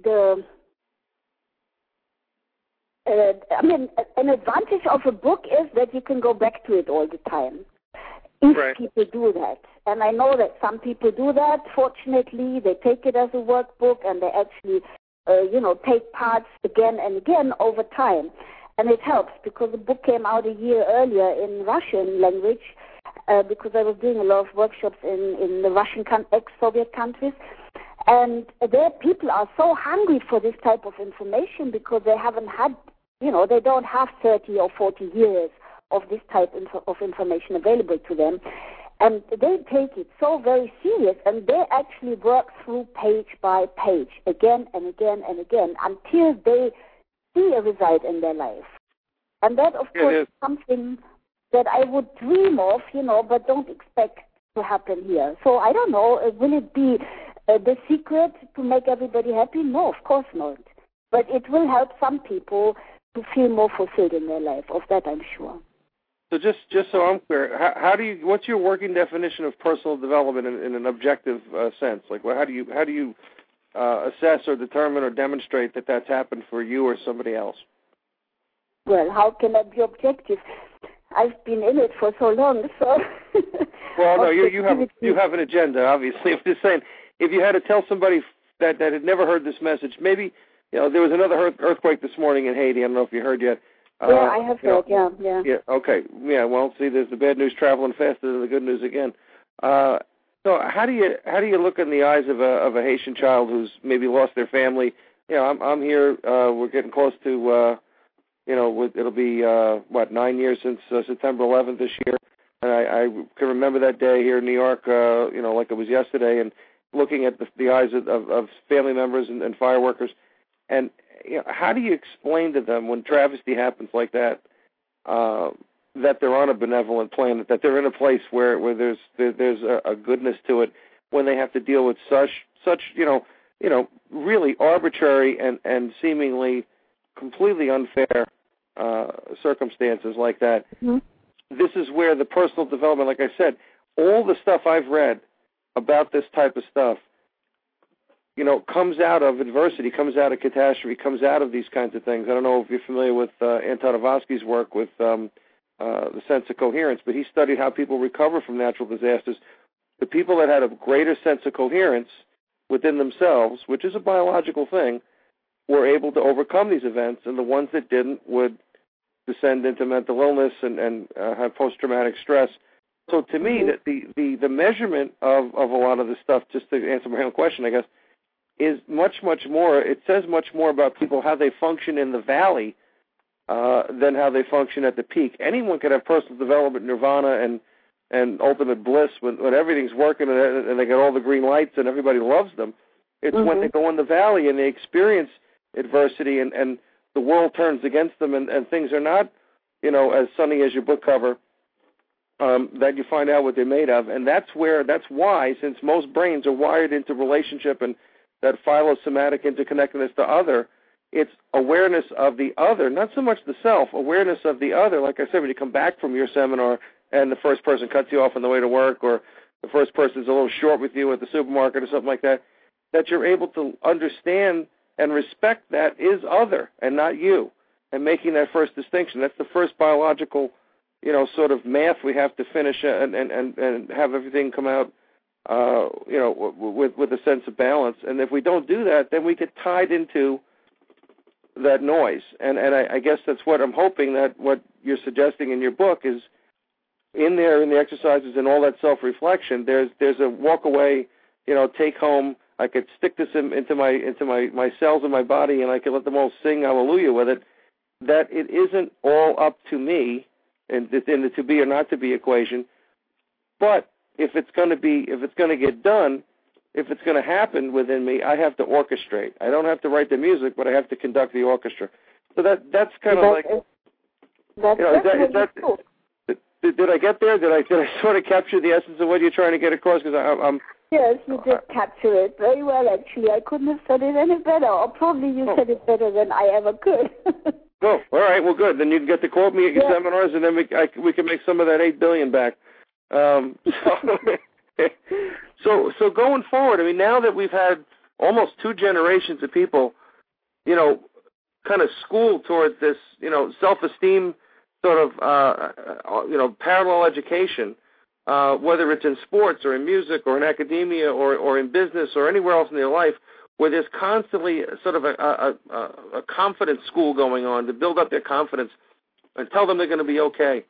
an advantage of a book is that you can go back to it all the time, if people do that. And I know that some people do that. Fortunately, they take it as a workbook, and they actually, take parts again and again over time. And it helps, because the book came out a year earlier in Russian language, because I was doing a lot of workshops in the Russian ex-Soviet countries. And their people are so hungry for this type of information, because they haven't had, they don't have 30 or 40 years of this type of information available to them. And they take it so very serious, and they actually work through page by page, again and again and again, until they see a result in their life. And that, of course, is something that I would dream of, but don't expect to happen here. So I don't know, will it be the secret to make everybody happy? No, of course not. But it will help some people to feel more fulfilled in their life. Of that, I'm sure. So just so I'm clear, what's your working definition of personal development in an objective sense? Like, how do you assess or determine or demonstrate that that's happened for you or somebody else? Well, how can I be objective? I've been in it for so long, so. Well, no, you have an agenda, obviously. I'm just saying, if you had to tell somebody that had never heard this message, maybe there was another earthquake this morning in Haiti. I don't know if you heard yet. Yeah, I have heard. Yeah. Yeah. Okay. Yeah. Well, see, there's the bad news traveling faster than the good news again. So how do you look in the eyes of a Haitian child who's maybe lost their family? I'm here. We're getting close to. It'll be 9 years since September 11th this year, and I can remember that day here in New York. Like it was yesterday, and looking at the eyes of family members and fireworkers. And how do you explain to them when travesty happens like that, that they're on a benevolent planet, that they're in a place where there's a goodness to it, when they have to deal with such really arbitrary and seemingly completely unfair circumstances like that? Mm-hmm. This is where the personal development, like I said, all the stuff I've read about this type of stuff, comes out of adversity, comes out of catastrophe, comes out of these kinds of things. I don't know if you're familiar with Anton Avosky's work with the sense of coherence, but he studied how people recover from natural disasters. The people that had a greater sense of coherence within themselves, which is a biological thing, were able to overcome these events, and the ones that didn't would descend into mental illness and have post-traumatic stress. So to me, that the measurement of a lot of this stuff, just to answer my own question, I guess, is much more, it says much more about people, how they function in the valley than how they function at the peak. Anyone could have personal development, nirvana, and ultimate bliss when everything's working and they got all the green lights and everybody loves them. It's when they go in the valley and they experience adversity and the world turns against them and things are not, as sunny as your book cover, that you find out what they're made of. And that's why, since most brains are wired into relationship and that phylosomatic interconnectedness to other, it's awareness of the other, not so much the self, awareness of the other. Like I said, when you come back from your seminar and the first person cuts you off on the way to work, or the first person's a little short with you at the supermarket or something like that, that you're able to understand and respect that is other and not you, and making that first distinction. That's the first biological, sort of math we have to finish and have everything come out, with a sense of balance. And if we don't do that, then we get tied into that noise. And I guess that's what I'm hoping, that what you're suggesting in your book is in there, in the exercises and all that self-reflection, there's a walk away, take home. I could stick this into my cells in my body, and I could let them all sing hallelujah with it, that it isn't all up to me in the to be or not to be equation. But if it's going to get done, if it's going to happen within me, I have to orchestrate. I don't have to write the music, but I have to conduct the orchestra. So that's kind of like, did I get there? Did I sort of capture the essence of what you're trying to get across? Because I'm Yes, you did capture it very well, actually. I couldn't have said it any better, or probably you said it better than I ever could. Oh, all right. Well, good. Then you can get to quote me at your seminars, and then we can make some of that $8 billion back. So going forward, I mean, now that we've had almost 2 generations of people, kind of schooled towards this, self-esteem sort of, parallel education, whether it's in sports or in music or in academia or in business or anywhere else in their life, where there's constantly sort of a confidence school going on to build up their confidence and tell them they're going to be okay.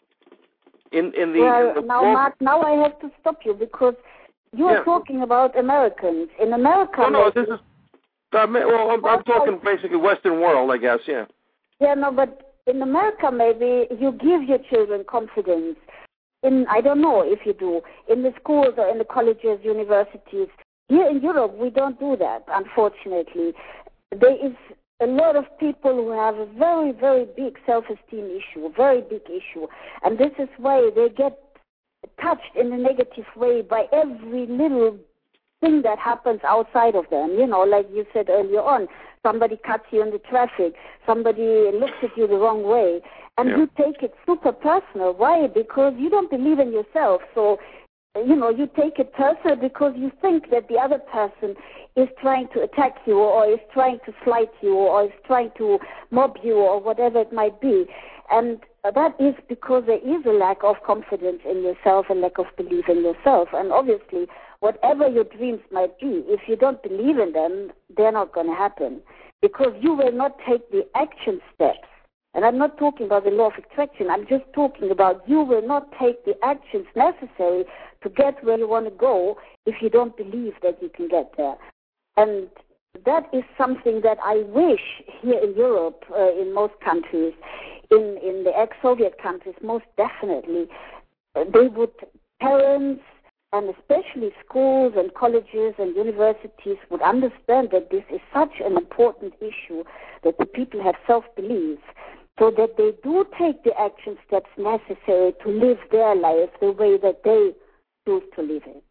Mark, now I have to stop you because you are talking about Americans. In America, this is. I'm talking basically Western world, I guess. Yeah. Yeah, no, but in America, maybe you give your children confidence. I don't know if you do, in the schools or in the colleges, universities. Here in Europe, we don't do that, unfortunately. There is a lot of people who have a very, very big self-esteem issue, a very big issue. And this is why they get touched in a negative way by every little thing that happens outside of them. Like you said earlier on, somebody cuts you in the traffic, somebody looks at you the wrong way. And you take it super personal. Why? Because you don't believe in yourself. So, you take it personal because you think that the other person is trying to attack you or is trying to slight you or is trying to mob you or whatever it might be. And that is because there is a lack of confidence in yourself, a lack of belief in yourself. And obviously, whatever your dreams might be, if you don't believe in them, they're not going to happen because you will not take the action steps. And I'm not talking about the law of attraction. I'm just talking about you will not take the actions necessary to get where you want to go if you don't believe that you can get there. And that is something that I wish here in Europe, in most countries, in the ex-Soviet countries, most definitely, parents, and especially schools and colleges and universities would understand that this is such an important issue, that the people have self-belief, so that they do take the action steps necessary to live their life the way that they choose to live it,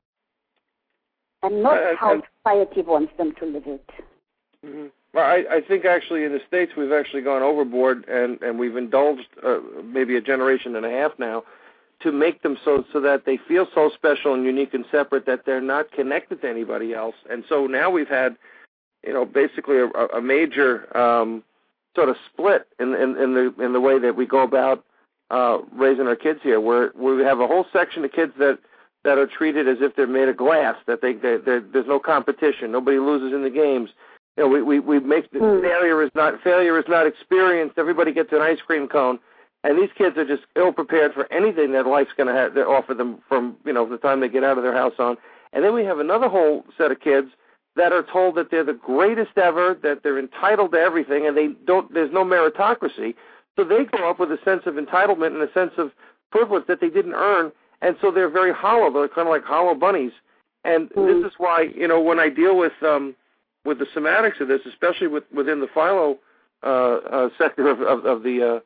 and not how society wants them to live it. Mm-hmm. Well, I think actually in the States we've actually gone overboard, and we've indulged maybe a generation and a half now to make them so that they feel so special and unique and separate that they're not connected to anybody else. And so now we've had, basically a major sort of split in the way that we go about raising our kids here, where we have a whole section of kids that are treated as if they're made of glass, that there's no competition, nobody loses in the games. We make failure is not experienced. Everybody gets an ice cream cone, and these kids are just ill prepared for anything that life's going to offer them from the time they get out of their house on. And then we have another whole set of kids that are told that they're the greatest ever, that they're entitled to everything, and there's no meritocracy. So they grow up with a sense of entitlement and a sense of privilege that they didn't earn, and so they're very hollow. They're kind of like hollow bunnies. And this is why when I deal with the somatics of this, especially within the philo sector of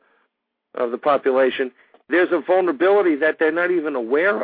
the population, there's a vulnerability that they're not even aware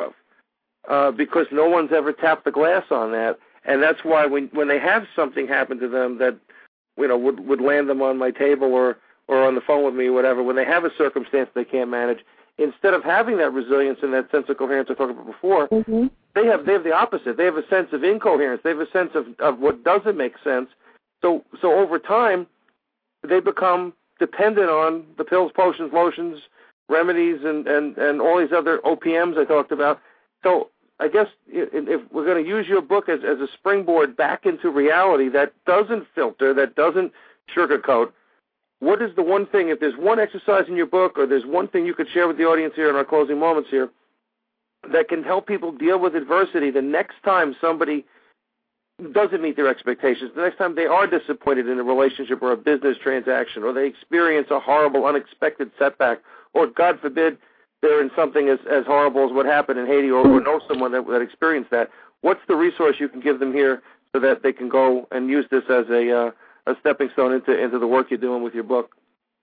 of because no one's ever tapped the glass on that, and that's why when they have something happen to them that would land them on my table or on the phone with me or whatever, when they have a circumstance they can't manage, instead of having that resilience and that sense of coherence I talked about before, they have the opposite. They have a sense of incoherence. They have a sense of what doesn't make sense. So over time, they become dependent on the pills, potions, lotions, remedies, and all these other OPMs I talked about. So I guess if we're going to use your book as a springboard back into reality that doesn't filter, that doesn't sugarcoat, what is the one thing, if there's one exercise in your book or there's one thing you could share with the audience here in our closing moments here that can help people deal with adversity the next time somebody doesn't meet their expectations, the next time they are disappointed in a relationship or a business transaction, or they experience a horrible, unexpected setback, or God forbid they're in something as horrible as what happened in Haiti, or know someone that experienced that, what's the resource you can give them here so that they can go and use this as a stepping stone into the work you're doing with your book?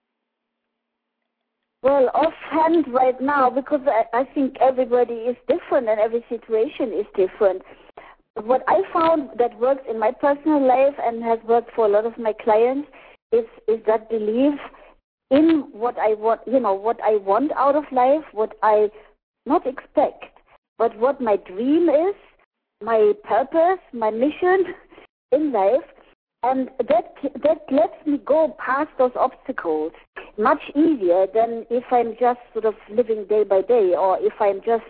Well, offhand right now, because I think everybody is different and every situation is different. What I found that works in my personal life and has worked for a lot of my clients is that belief in what I want, what I want out of life, what I not expect, but what my dream is, my purpose, my mission in life. And that lets me go past those obstacles much easier than if I'm just sort of living day by day, or if I'm just,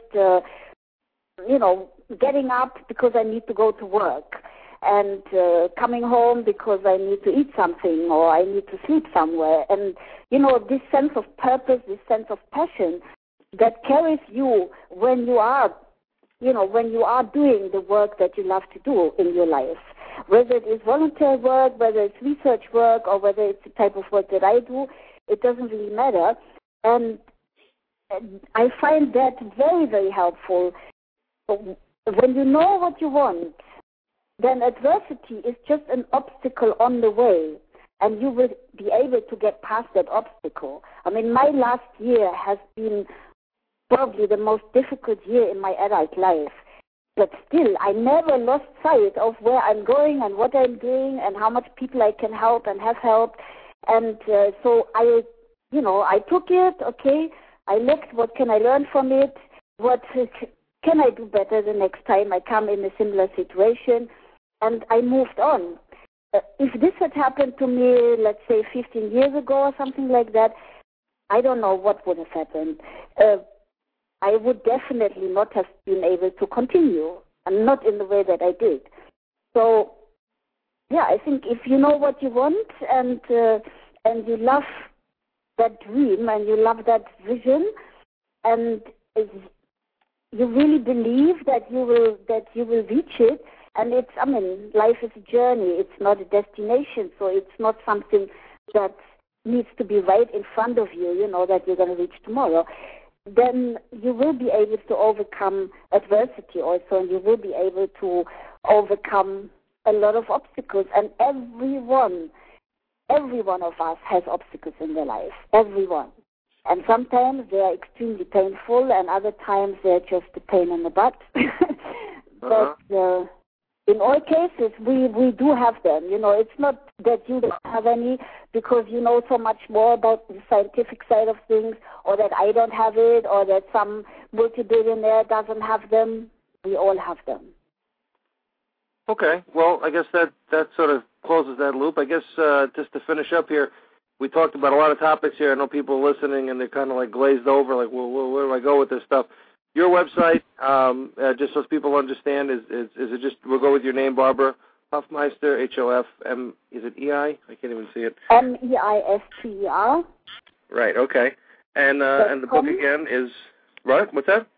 getting up because I need to go to work and coming home because I need to eat something or I need to sleep somewhere. And, this sense of purpose, this sense of passion that carries you when you are, when you are doing the work that you love to do in your life. Whether it is volunteer work, whether it's research work, or whether it's the type of work that I do, it doesn't really matter. And I find that very, very helpful. When you know what you want, then adversity is just an obstacle on the way, and you will be able to get past that obstacle. I mean, my last year has been probably the most difficult year in my adult life. But still, I never lost sight of where I'm going and what I'm doing and how much people I can help and have helped. And so I took it, okay, I looked, what can I learn from it? What can I do better the next time I come in a similar situation? And I moved on. If this had happened to me, let's say 15 years ago or something like that, I don't know what would have happened. I would definitely not have been able to continue, and not in the way that I did. So, yeah, I think if you know what you want and you love that dream and you love that vision, and you really believe that you will reach it, and life is a journey. It's not a destination, so it's not something that needs to be right in front of you, that you're going to reach tomorrow. then you will be able to overcome adversity also, and you will be able to overcome a lot of obstacles. And every one of us has obstacles in their life, everyone. And sometimes they are extremely painful, and other times they're just a pain in the butt. But in all cases, we do have them. You know, it's not that you don't have any because you know so much more about the scientific side of things, or that I don't have it, or that some multi-billionaire doesn't have them. We all have them. Okay. Well, I guess that sort of closes that loop. I guess just to finish up here, we talked about a lot of topics here. I know people are listening, and they're kind of like glazed over, like, well, where do I go with this stuff? Your website, just so people understand, is it just, we'll go with your name, Barbara Hofmeister, H-O-F-M, is it E-I? I can't even see it. M-E-I-S-T-E-R. Right, okay. And the book again is, right, what's that?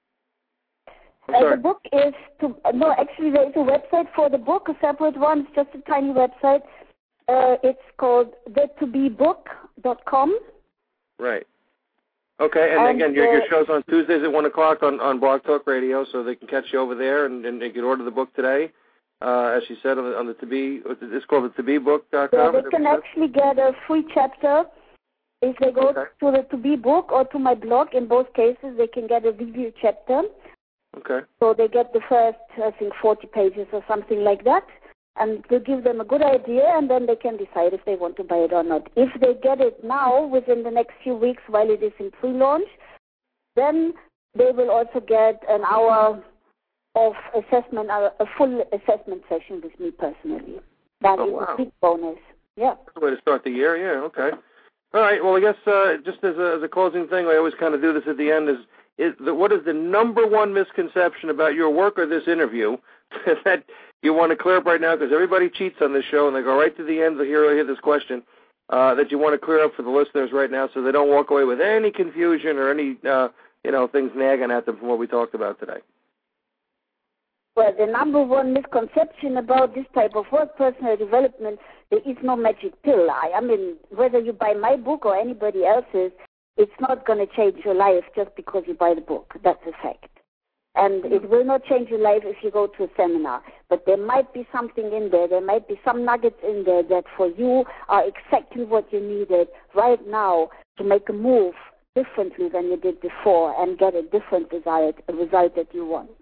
The book is, actually there is a website for the book, a separate one. It's just a tiny website. It's called thetobebook.com. Right. Okay, and again, your show's on Tuesdays at 1 o'clock on Blog Talk Radio, so they can catch you over there, and they can order the book today, as she said, on the To Be, it's called the tobebook.com. Yeah, they can actually get a free chapter if they go to the To Be book or to my blog. In both cases, they can get a review chapter. Okay. So they get the first, I think, 40 pages or something like that, and to give them a good idea, and then they can decide if they want to buy it or not. If they get it now, within the next few weeks while it is in pre-launch, then they will also get an hour of assessment, a full assessment session with me personally. That is a big bonus. Yeah. That's the way to start the year, yeah, okay. All right, well, I guess just as a closing thing, I always kind of do this at the end, what is the number one misconception about your work or this interview that you want to clear up right now, because everybody cheats on this show and they go right to the end to hear this question, that you want to clear up for the listeners right now so they don't walk away with any confusion or any things nagging at them from what we talked about today? Well, the number one misconception about this type of work, personal development, there is no magic pill. I mean, whether you buy my book or anybody else's, it's not going to change your life just because you buy the book. That's a fact. And it will not change your life if you go to a seminar. But there might be something in there. There might be some nuggets in there that for you are exactly what you needed right now to make a move differently than you did before and get a different result, a result that you want.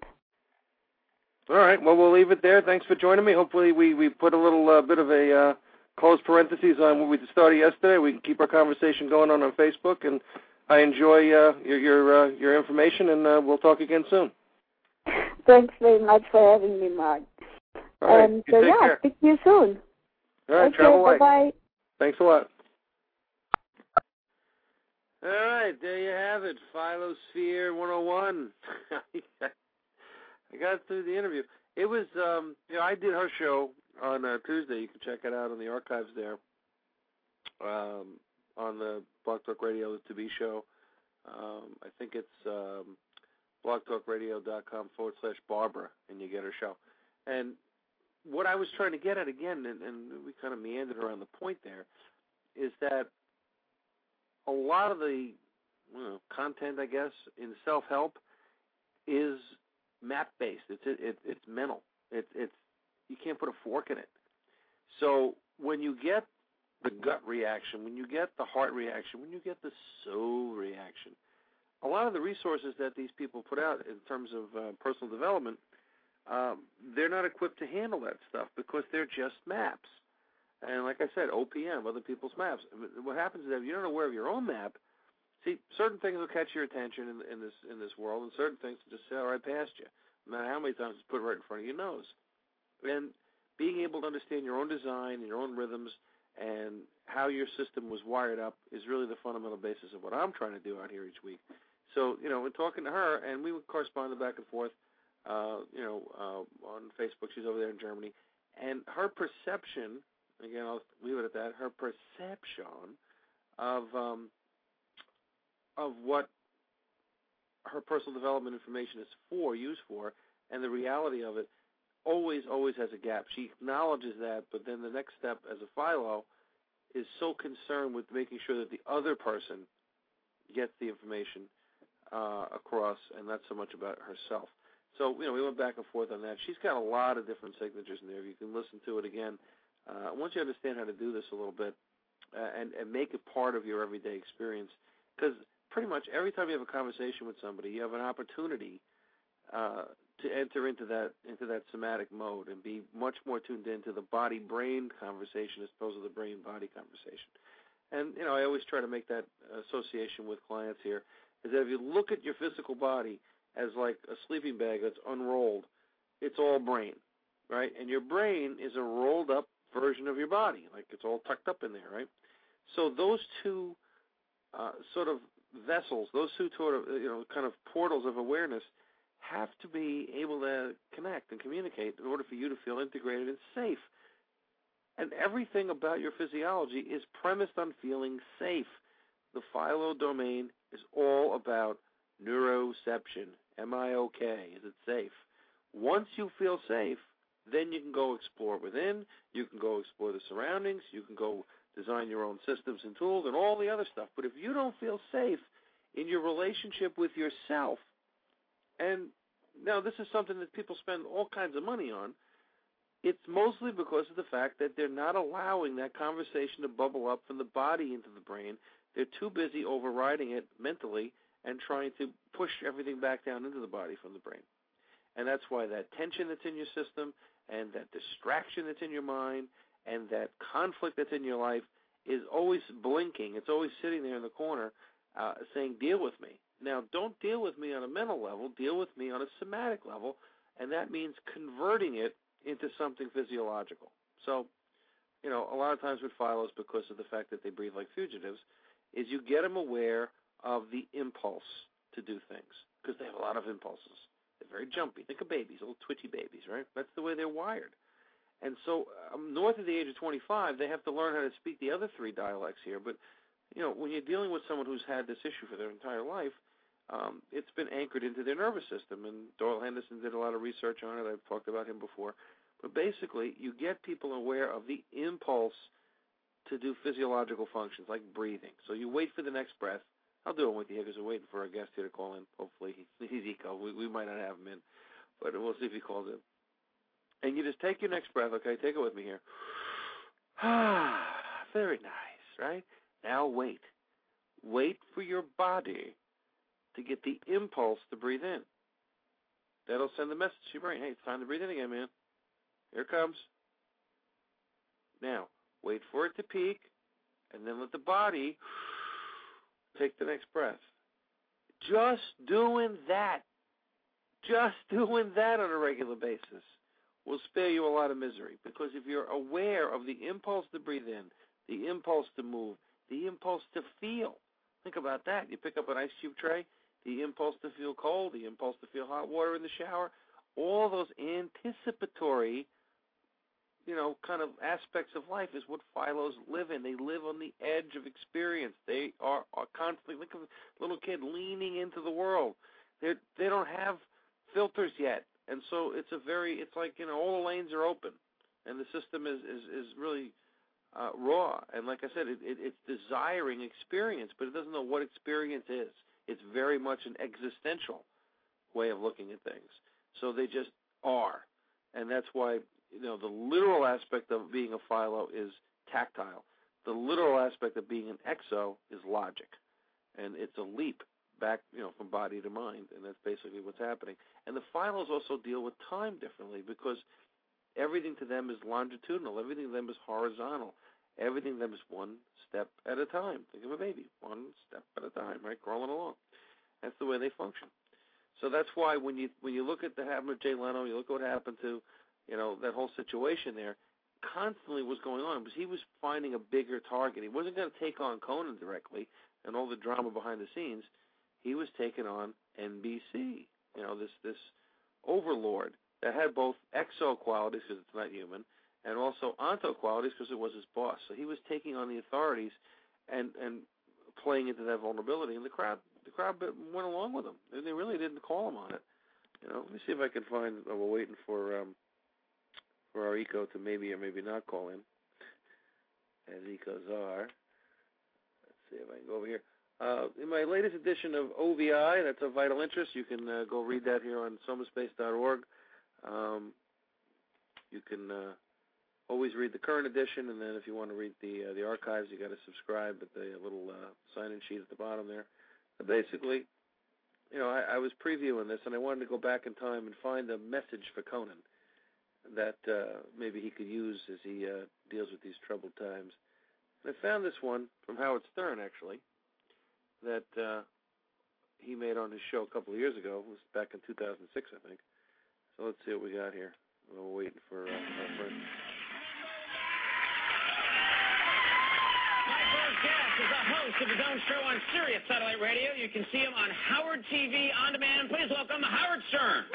All right. Well, we'll leave it there. Thanks for joining me. Hopefully we put a little bit of a closed parentheses on what we started yesterday. We can keep our conversation going on Facebook, and I enjoy your information, and we'll talk again soon. Thanks very much for having me, Mark. All right. And care. Speak to you soon. All right, okay, travel light. Bye-bye. Thanks a lot. All right, there you have it, Philosphere 101. I got through the interview. It was, I did her show on Tuesday. You can check it out on the archives there, on the Blog Talk Radio, the To Be show. I think it's blogtalkradio.com/Barbara, and you get her show. And what I was trying to get at again, and we kind of meandered around the point there, is that a lot of the content, I guess, in self-help is map-based. It's mental. It's you can't put a fork in it. So when you get the gut reaction, when you get the heart reaction, when you get the soul reaction, a lot of the resources that these people put out in terms of personal development, they're not equipped to handle that stuff because they're just maps. And like I said, OPM, other people's maps. What happens is that if you're not aware of your own map, see, certain things will catch your attention in this world, and certain things will just sail right past you, no matter how many times it's put right in front of your nose. And being able to understand your own design and your own rhythms and how your system was wired up is really the fundamental basis of what I'm trying to do out here each week. So, in talking to her, and we would correspond back and forth, on Facebook. She's over there in Germany. And her perception, again, I'll leave it at that, her perception of what her personal development information is used for, and the reality of it always has a gap. She acknowledges that, but then the next step as a philo is so concerned with making sure that the other person gets the information across, and not so much about herself. So, we went back and forth on that. She's got a lot of different signatures in there. You can listen to it again. Once you understand how to do this a little bit and make it part of your everyday experience, because pretty much every time you have a conversation with somebody, you have an opportunity to enter into that somatic mode and be much more tuned into the body-brain conversation as opposed to the brain-body conversation. And, I always try to make that association with clients here, is that if you look at your physical body as like a sleeping bag that's unrolled, it's all brain, right? And your brain is a rolled-up version of your body, like it's all tucked up in there, right? So those two sort of vessels, those two sort of, kind of portals of awareness have to be able to connect and communicate in order for you to feel integrated and safe. And everything about your physiology is premised on feeling safe. The philo domain is all about neuroception. Am I okay? Is it safe? Once you feel safe, then you can go explore within, you can go explore the surroundings, you can go design your own systems and tools and all the other stuff. But if you don't feel safe in your relationship with yourself, and now this is something that people spend all kinds of money on, it's mostly because of the fact that they're not allowing that conversation to bubble up from the body into the brain. They're too busy overriding it mentally and trying to push everything back down into the body from the brain. And that's why that tension that's in your system and that distraction that's in your mind and that conflict that's in your life is always blinking. It's always sitting there in the corner saying, deal with me. Now, don't deal with me on a mental level. Deal with me on a somatic level, and that means converting it into something physiological. So, a lot of times with philos, because of the fact that they breathe like fugitives, is you get them aware of the impulse to do things, because they have a lot of impulses. They're very jumpy. Think of babies, little twitchy babies, right? That's the way they're wired. And so north of the age of 25, they have to learn how to speak the other three dialects here. But, when you're dealing with someone who's had this issue for their entire life, it's been anchored into their nervous system. And Doyle Henderson did a lot of research on it. I've talked about him before. But basically, you get people aware of the impulse to do physiological functions like breathing. So you wait for the next breath. I'll do it with you because we're waiting for our guest here to call in. Hopefully he's eco. We might not have him in, but we'll see if he calls in. And you just take your next breath, okay? Take it with me here. Very nice, right? Now wait. Wait for your body to get the impulse to breathe in. That'll send the message to your brain. Hey, it's time to breathe in again, man. Here it comes. Now, wait for it to peak, and then let the body take the next breath. Just doing that on a regular basis will spare you a lot of misery. Because if you're aware of the impulse to breathe in, the impulse to move, the impulse to feel. Think about that. You pick up an ice cube tray, the impulse to feel cold, the impulse to feel hot water in the shower, all those anticipatory, kind of aspects of life is what philos live in. They live on the edge of experience. They are constantly, look at a little kid leaning into the world. They don't have filters yet. And so it's like, all the lanes are open and the system is really raw. And like I said, it's desiring experience, but it doesn't know what experience is. It's very much an existential way of looking at things. So they just are. And that's why, the literal aspect of being a philo is tactile. The literal aspect of being an exo is logic. And it's a leap back, from body to mind. And that's basically what's happening. And the philos also deal with time differently because everything to them is longitudinal. Everything to them is horizontal. Everything to them is one step at a time. Think of a baby, one step at a time, right, crawling along. That's the way they function. So that's why when you look at the happened with Jay Leno, you look at what happened to, that whole situation there, constantly was going on because he was finding a bigger target. He wasn't going to take on Conan directly and all the drama behind the scenes. He was taking on NBC, this overlord that had both exo qualities because it's not human and also onto qualities because it was his boss. So he was taking on the authorities and playing into that vulnerability, and the crowd went along with him. They really didn't call him on it. Let me see if I can find. We're waiting for our eco to maybe or maybe not call in, as ecos are. Let's see if I can go over here. In my latest edition of OVI, that's of vital interest. You can go read that here on somaspace.org. You can always read the current edition, and then if you want to read the archives, you got to subscribe at the little sign-in sheet at the bottom there. But basically, I was previewing this, and I wanted to go back in time and find a message for Conan that maybe he could use as he deals with these troubled times. And I found this one from Howard Stern, actually, that he made on his show a couple of years ago. It was back in 2006, I think. So let's see what we got here. We're waiting for our friend. My first guest is a host of his own show on Sirius Satellite Radio. You can see him on Howard TV On Demand. Please welcome Howard Stern.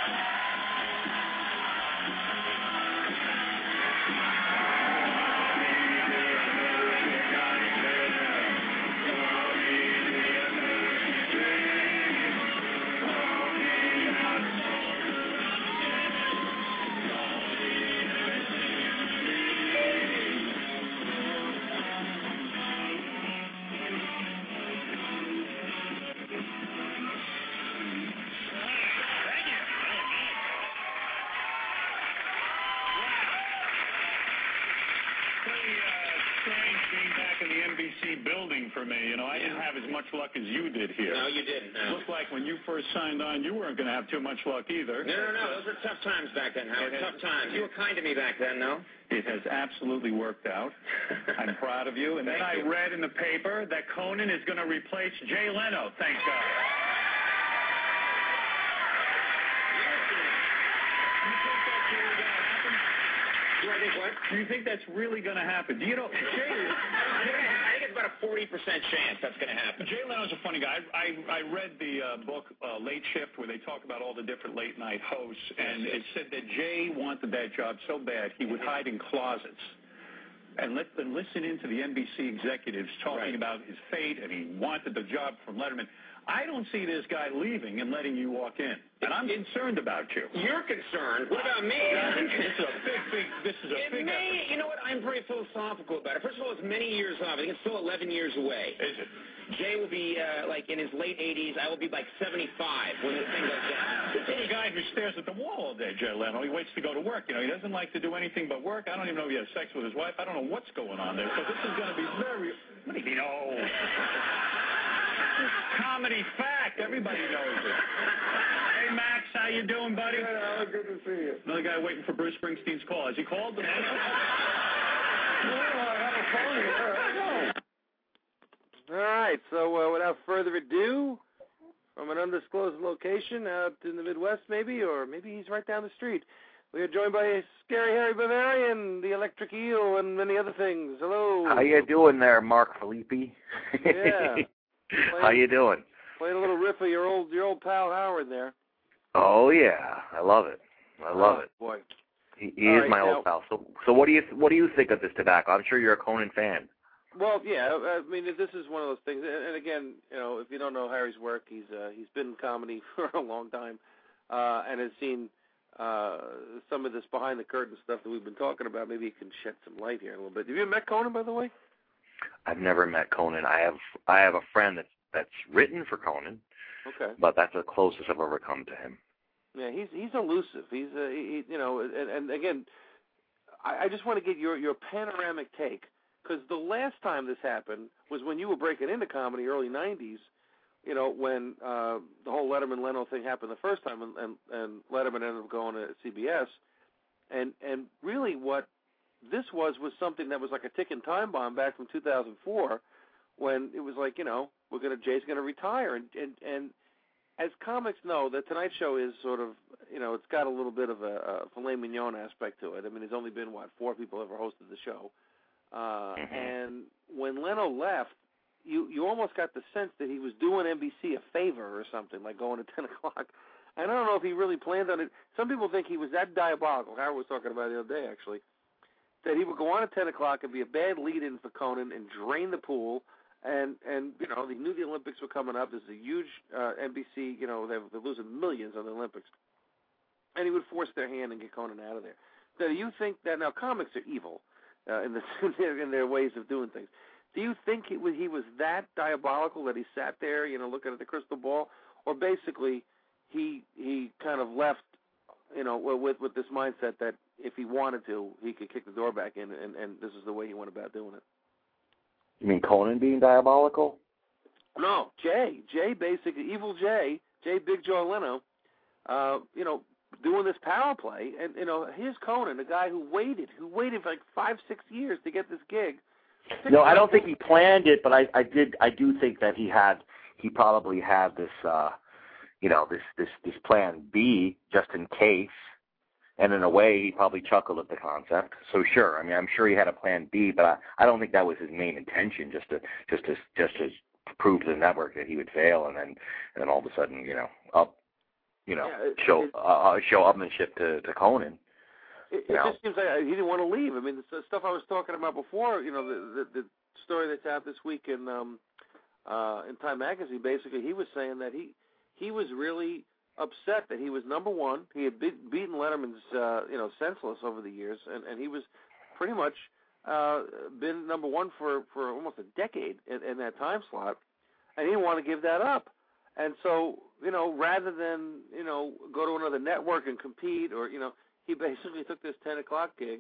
Building for me. I didn't have as much luck as you did here. No, you didn't. No. Looked like when you first signed on, you weren't going to have too much luck either. No. Those were tough times back then, Howard. Tough times. You were kind to me back then, no? It has absolutely worked out. I'm proud of you. And then I read in the paper that Conan is going to replace Jay Leno. Thank God. Do you think that's really going to happen? Do you know, Jay? I think it's about a 40% chance that's going to happen. Jay Leno's a funny guy. I read the book Late Shift, where they talk about all the different late night hosts, and it said that Jay wanted that job so bad he would hide in closets and listen into the NBC executives talking about his fate, and he wanted the job from Letterman. I don't see this guy leaving and letting you walk in, and I'm concerned about you. You're concerned? What about me? This is a big effort. You know what? I'm very philosophical about it. First of all, it's many years off. I think it's still 11 years away. Is it? Jay will be, in his late 80s. I will be, 75 when this thing goes down. This is a guy who stares at the wall all day, Jay Leno. He waits to go to work. He doesn't like to do anything but work. I don't even know if he has sex with his wife. I don't know what's going on there. So this is going to be very... What do you mean, comedy fact. Everybody knows it. Hey, Max, how you doing, buddy? Good to see you. Another guy waiting for Bruce Springsteen's call. Has he called? I have a phone here. All right, so without further ado, from an undisclosed location out in the Midwest maybe, or maybe he's right down the street, we are joined by Scary Harry Bavarian, the Electric Eel, and many other things. Hello. How you doing there, Mark Filippi? Yeah. How you doing? Playing a little riff of your old pal Howard there. Oh yeah, I love it. I love it. Boy, he is my old pal. So what do you think of this tobacco? I'm sure you're a Conan fan. Well, yeah. I mean, this is one of those things. And again, if you don't know Harry's work, he's been in comedy for a long time, and has seen some of this behind the curtain stuff that we've been talking about. Maybe he can shed some light here a little bit. Have you met Conan, by the way? I've never met Conan. I have a friend that's written for Conan. Okay. But that's the closest I've ever come to him. Yeah, he's elusive. And again, I just want to get your panoramic take, because the last time this happened was when you were breaking into comedy, early '90s. When the whole Letterman-Leno thing happened the first time, and Letterman ended up going to CBS, and really what this was something that was like a ticking time bomb back from 2004, when it was like, Jay's going to retire, and as comics know, the Tonight Show is sort of, it's got a little bit of a filet mignon aspect to it. I mean, there's only been 4 people ever hosted the show, and when Leno left, you almost got the sense that he was doing NBC a favor or something, like going to 10 o'clock. And I don't know if he really planned on it. Some people think he was that diabolical. Howard was talking about it the other day, actually, that he would go on at 10 o'clock and be a bad lead-in for Conan and drain the pool. And he knew the Olympics were coming up. There's a huge NBC, they're losing millions on the Olympics. And he would force their hand and get Conan out of there. So do you think that, now comics are evil in their ways of doing things. Do you think he was that diabolical that he sat there, looking at the crystal ball, or basically he kind of left, with this mindset that if he wanted to, he could kick the door back in, and this is the way he went about doing it? You mean Conan being diabolical? No, Jay basically, evil Jay Big Joe Leno, doing this power play, and here's Conan, the guy who waited for like 5-6 years to get this gig. No, I don't think he planned it, but I do think that he probably had this this plan B just in case, and in a way he probably chuckled at the concept. So sure, I mean I'm sure he had a plan B, but I don't think that was his main intention, just to prove to the network that he would fail, and then all of a sudden show upmanship to Conan. It just seems like he didn't want to leave. I mean, the stuff I was talking about before, the story that's out this week in Time Magazine, basically he was saying that he was really upset that he was number one. He had beaten Letterman's, senseless over the years, and he was pretty much been number one for almost a decade in that time slot, and he didn't want to give that up. And so, rather than, go to another network and compete or, he basically took this 10 o'clock gig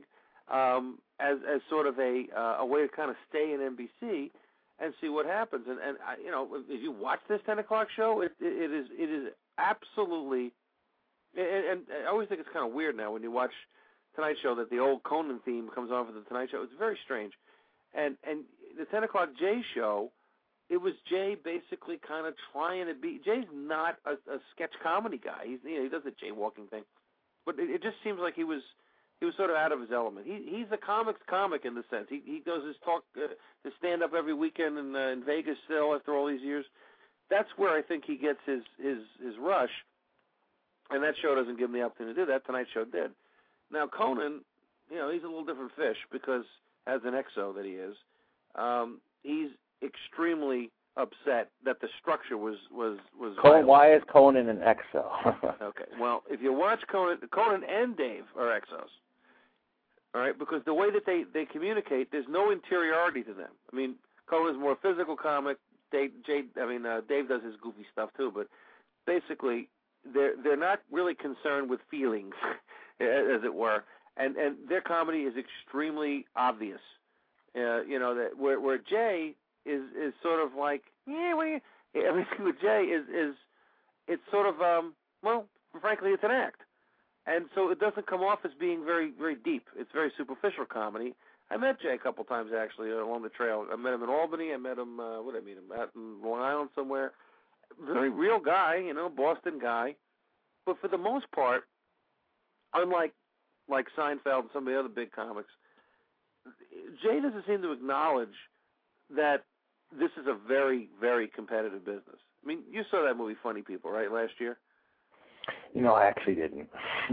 as sort of a way to kind of stay in NBC and see what happens. And if you watch this 10 o'clock show, it is absolutely, and I always think it's kind of weird now when you watch Tonight Show that the old Conan theme comes on for the Tonight Show. It's very strange. And the 10 o'clock Jay show, it was Jay basically kind of trying to be. Jay's not a sketch comedy guy. He does the jaywalking thing, but it just seems like he was sort of out of his element. He's a comic in the sense he does his talk, his stand up every weekend in Vegas still after all these years. That's where I think he gets his rush, and that show doesn't give him the opportunity to do that. Tonight Show did. Now Conan, he's a little different fish because as an exo that he is, he's extremely upset that the structure was Conan, why is Conan an exo? Okay, well, if you watch Conan and Dave are exos, all right, because the way that they communicate, there's no interiority to them. I mean, Conan's more physical comic. Dave does his goofy stuff too, but basically they're not really concerned with feelings, as it were, and their comedy is extremely obvious. That where Jay is sort of like, everything with Jay is it's sort of frankly it's an act, and so it doesn't come off as being very, very deep. It's very superficial comedy. I met Jay a couple times actually along the trail. I met him in Albany. I met him where did I meet him? Out in Long Island somewhere. Very real guy, Boston guy, but for the most part, unlike Seinfeld and some of the other big comics, Jay doesn't seem to acknowledge that this is a very, very competitive business. I mean, you saw that movie Funny People, right, last year? I actually didn't.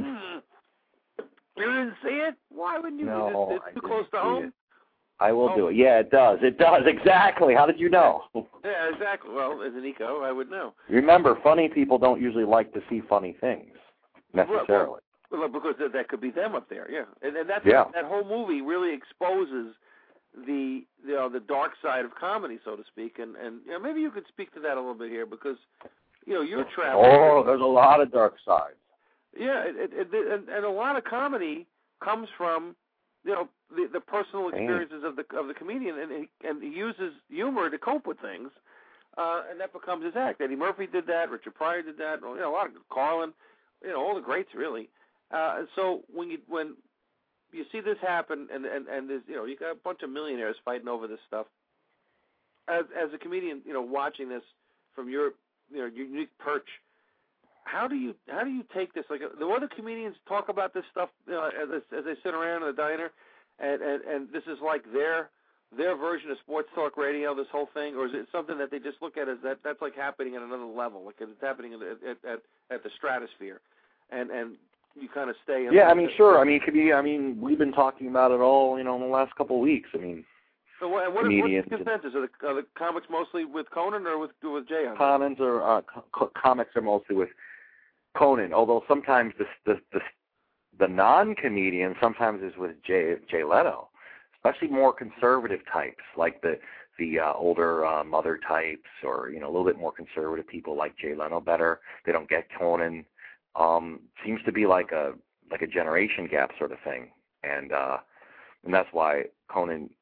You didn't see it? Why wouldn't you? No, it's too close to home? I will do it. Yeah, it does. It does. Exactly. How did you know? Yeah, exactly. Well, as an eco, I would know. Remember, funny people don't usually like to see funny things, necessarily. Well, because that could be them up there, yeah. And that's that whole movie really exposes the dark side of comedy, so to speak. And maybe you could speak to that a little bit here because you're traveling. Oh, there's a lot of dark sides. Yeah, and a lot of comedy comes from the personal experiences of the comedian, and he uses humor to cope with things, and that becomes his act. Eddie Murphy did that. Richard Pryor did that. A lot of Carlin, all the greats really. And so when you see this happen, and there's you got a bunch of millionaires fighting over this stuff. As a comedian, watching this from your unique perch, how do you take this? Like the other comedians talk about this stuff as they sit around in the diner, and this is like their version of sports talk radio, this whole thing, or is it something that they just look at as that's like happening at another level, like it's happening at the stratosphere, and you kind of stay. Yeah, I mean, sure. I mean, it could be. I mean, we've been talking about it all, in the last couple of weeks. I mean, so what's the consensus? Are the comics mostly with Conan or with Jay? Comics are mostly with Conan, although sometimes the non-comedian sometimes is with Jay Leno, especially more conservative types like the the older mother types, or a little bit more conservative people like Jay Leno better. They don't get Conan. Seems to be like a generation gap sort of thing, and that's why Conan.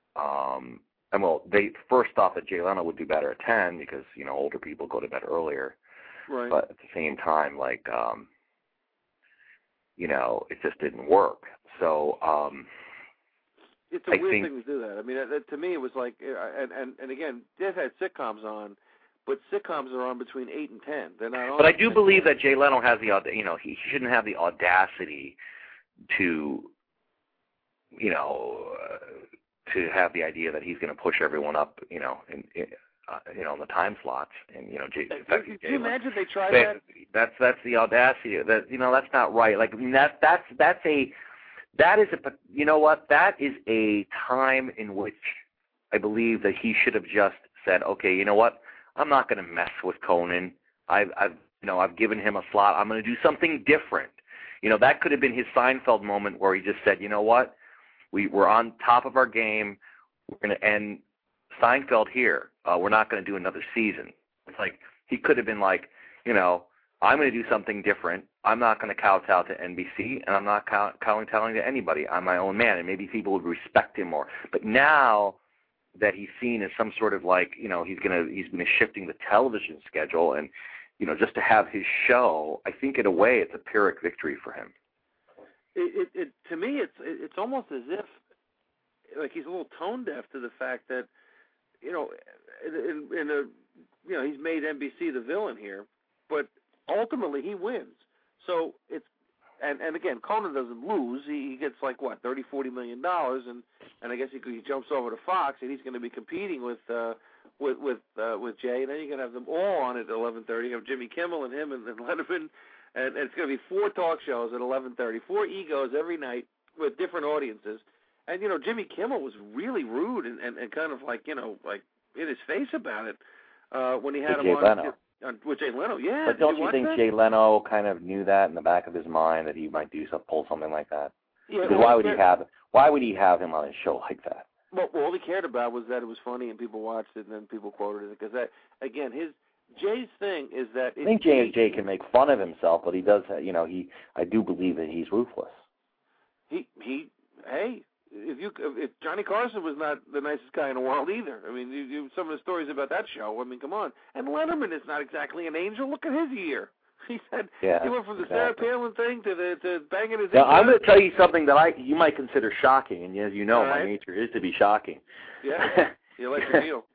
They first thought that Jay Leno would do better at 10 because older people go to bed earlier. Right. But at the same time, it just didn't work. So it's a weird thing to do that. I mean, to me, it was like, and again, they've had sitcoms on, but sitcoms are on between 8 and 10. They're not on. But I do believe that Jay Leno has the, he shouldn't have the audacity to, to have the idea that he's going to push everyone up, in the time slots, and Can you imagine they tried that? That's the audacity. That that's not right. Like that is a time in which I believe that he should have just said, okay, you know what, I'm not going to mess with Conan. I've given him a slot. I'm going to do something different. That could have been his Seinfeld moment where he just said, you know what, we're on top of our game. We're going to end Seinfeld here. We're not going to do another season. It's like he could have been like, I'm going to do something different. I'm not going to kowtow to NBC, and I'm not kowtowing to anybody. I'm my own man, and maybe people would respect him more. But now that he's seen as some sort of he's been shifting the television schedule, and just to have his show, I think in a way it's a Pyrrhic victory for him. To me, it's almost as if he's a little tone deaf to the fact that he's made NBC the villain here, but ultimately he wins. So it's and again, Conan doesn't lose. He gets $30-40 million, and I guess he jumps over to Fox, and he's going to be competing with Jay, and then you're going to have them all on at 11:30. You have Jimmy Kimmel and him and Letterman, and it's going to be 4 talk shows at 11:30, 4 egos every night with different audiences. And Jimmy Kimmel was really rude and kind of in his face about it when he had him on with Jay Leno. Yeah, but don't you think that? Jay Leno kind of knew that in the back of his mind that he might pull something like that? Yeah. Because why would he have him on a show like that? Well, all he cared about was that it was funny and people watched it, and then people quoted it. Because Jay's thing is that I think Jay can make fun of himself, but he does. I do believe that he's ruthless. If Johnny Carson was not the nicest guy in the world either. I mean, you some of the stories about that show. I mean, come on. And Letterman is not exactly an angel. Look at his year. He said he went from the Sarah Palin thing to banging his. Now, I'm going to tell you something that you might consider shocking, and as you know, right. My nature is to be shocking. Yeah, you like the deal.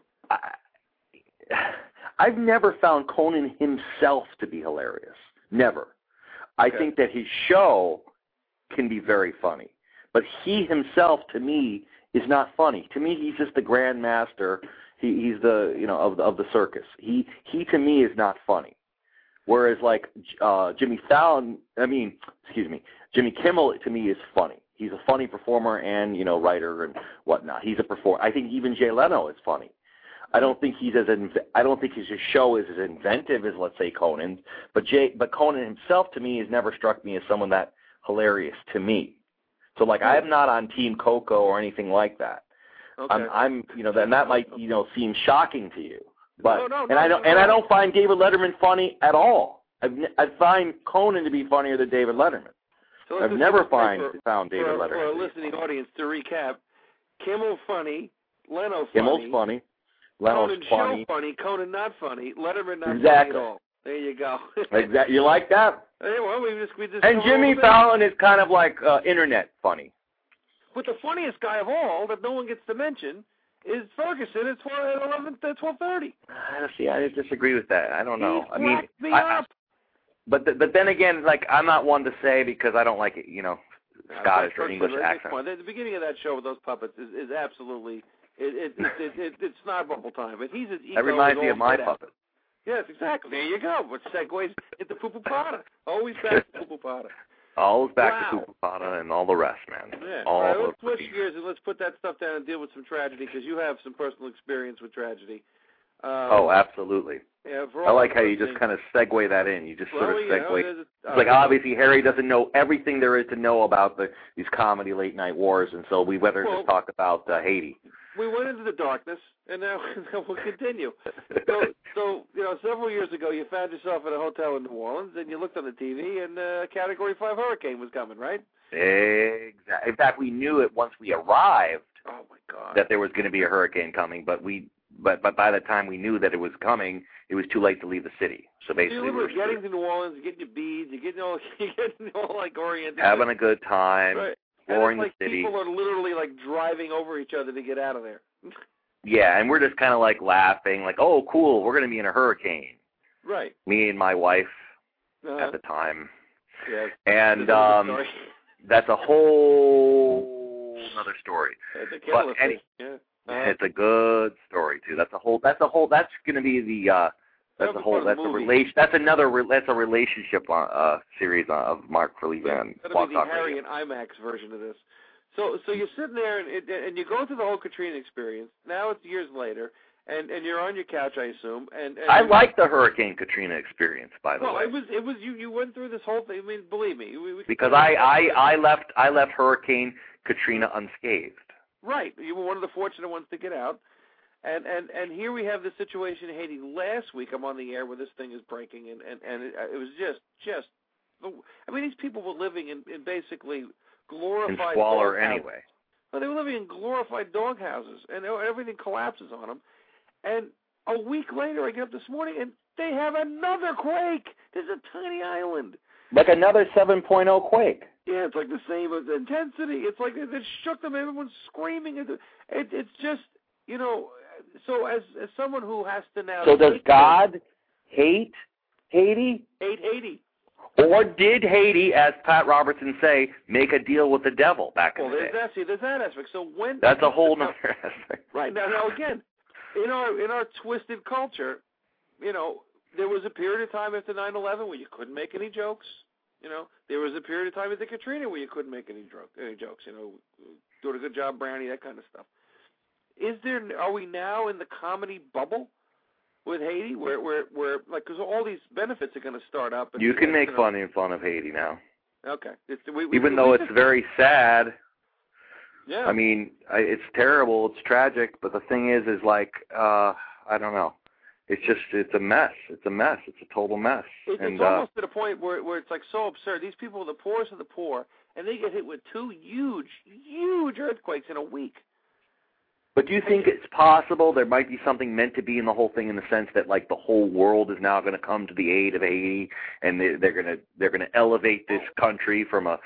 I've never found Conan himself to be hilarious. Never. I think that his show can be very funny. But he himself, to me, is not funny. To me, he's just the grand master. He's the of the circus. He to me is not funny. Whereas Jimmy Kimmel to me is funny. He's a funny performer and writer and whatnot. He's a performer. I think even Jay Leno is funny. I don't think his show is as inventive as, let's say, Conan's. But Conan himself to me has never struck me as someone that hilarious to me. So I'm not on Team Coco or anything like that. Okay. I'm and that might seem shocking to you. But no, I don't find David Letterman funny at all. I find Conan to be funnier than David Letterman. So I've never found David Letterman. For our listening audience, to recap, Kimmel funny, Leno funny. Kimmel's funny. Leno's Conan funny. show funny, Conan not funny, Letterman not exactly. funny at all. There you go. Exactly. You like that? Hey, well, we just and Jimmy Fallon is kind of like internet funny. But the funniest guy of all that no one gets to mention is Ferguson at 12:30. See, I disagree with that. I don't know. Me up. But then again, I'm not one to say because I don't like it, Scottish or English accent. The beginning of that show with those puppets is absolutely it's snot time. But he's that reminds me of my puppet. Yes, exactly. There you go. Which segues into Poo Pata. Always back to Poo Pata. Always back to Poo Pata and all the rest, man. Yeah. All right, let's switch gears and let's put that stuff down and deal with some tragedy because you have some personal experience with tragedy. Absolutely. Yeah, I like how you just kind of segue that in. You just sort of segue. It's obviously Harry doesn't know everything there is to know about these comedy late night wars, and so we better just talk about Haiti. we went into the darkness, and now we'll continue. So several years ago, you found yourself at a hotel in New Orleans, and you looked on the TV, and a Category 5 hurricane was coming, right? Exactly. In fact, we knew it once we arrived. Oh my God! That there was going to be a hurricane coming, but by the time we knew that it was coming, it was too late to leave the city. So basically, you were getting to New Orleans, you're getting your beads, you're getting all like oriented, having a good time, right. exploring the city. People are literally like driving over each other to get out of there. Yeah, and we're just kind of like laughing, like, oh, cool, we're going to be in a hurricane. Right. Me and my wife at the time. Yeah. And that's a whole another story. But it's a good story too. That's going to be the that's another relationship series of Mark Felipe and Blog Talk Radio. Harry and IMAX version of this. So you're sitting there and you go through the whole Katrina experience. Now it's years later, and you're on your couch, I assume. And I like the Hurricane Katrina experience, by the way. Well, it was you went through this whole thing. I mean, believe me, because I left Hurricane Katrina unscathed. Right, you were one of the fortunate ones to get out. And here we have this situation in Haiti. Last week I'm on the air where this thing is breaking, and it was just. I mean, these people were living in basically glorified in squalor dog anyway. Houses. Well, they were living in glorified dog houses, and everything collapses on them. And a week later, I get up this morning, and they have another quake. There's a tiny island. Like another 7.0 quake. Yeah, it's like the same intensity. It's like it shook them. Everyone's screaming. It's just, so as someone who has to now... So does God hate Haiti? Hate Haiti. Or did Haiti, as Pat Robertson say, make a deal with the devil back in the day? There's that aspect. So when that's a whole other aspect. Right now again, in our twisted culture, there was a period of time after 9/11 where you couldn't make any jokes. There was a period of time after Katrina where you couldn't make any jokes. Doing a good job, Brownie, that kind of stuff. Are we now in the comedy bubble with Haiti, where like, because all these benefits are going to start up? And you can make fun of Haiti now. Okay. Even though it's very sad. Yeah. I mean, it's terrible, it's tragic, but the thing is like, I don't know. It's a mess. It's a total mess. It's almost to the point where it's like so absurd. These people are the poorest of the poor, and they get hit with 2 huge earthquakes in a week. But do you think it's possible there might be something meant to be in the whole thing, in the sense that like the whole world is now going to come to the aid of Haiti, and they're going to elevate this country from a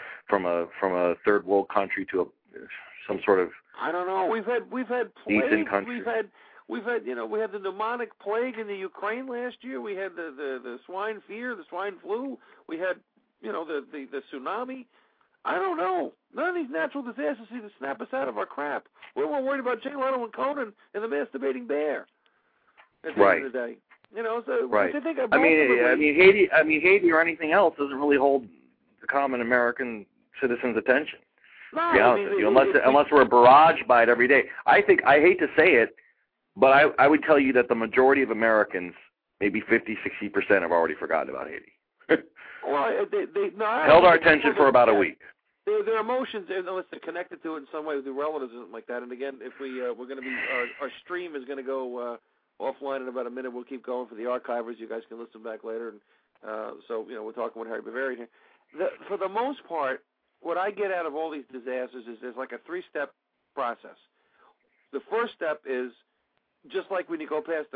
third world country to some sort of I don't know. We've had decent country. We had the pneumonic plague in the Ukraine last year. We had the swine fever, the swine flu. We had the tsunami. I don't know. None of these natural disasters seem to snap us out of our crap. We're more worried about Jay Leno and Conan and the masturbating bear. At the end of the day, So right. I mean, Haiti or anything else doesn't really hold the common American citizen's attention. No, to be honest with you, unless we're barraged by it every day. I hate to say it, but I would tell you that the majority of Americans, maybe 50-60%, have already forgotten about Haiti. Well, they held our attention for about a week. Their emotions, unless they're connected to it in some way with their relatives and like that. And again, if we're going to be, our stream is going to go offline in about a minute. We'll keep going for the archivers. You guys can listen back later. And so we're talking with Harry Bavarian here. For the most part, what I get out of all these disasters is there's like a 3-step process. The first step is just like when you go past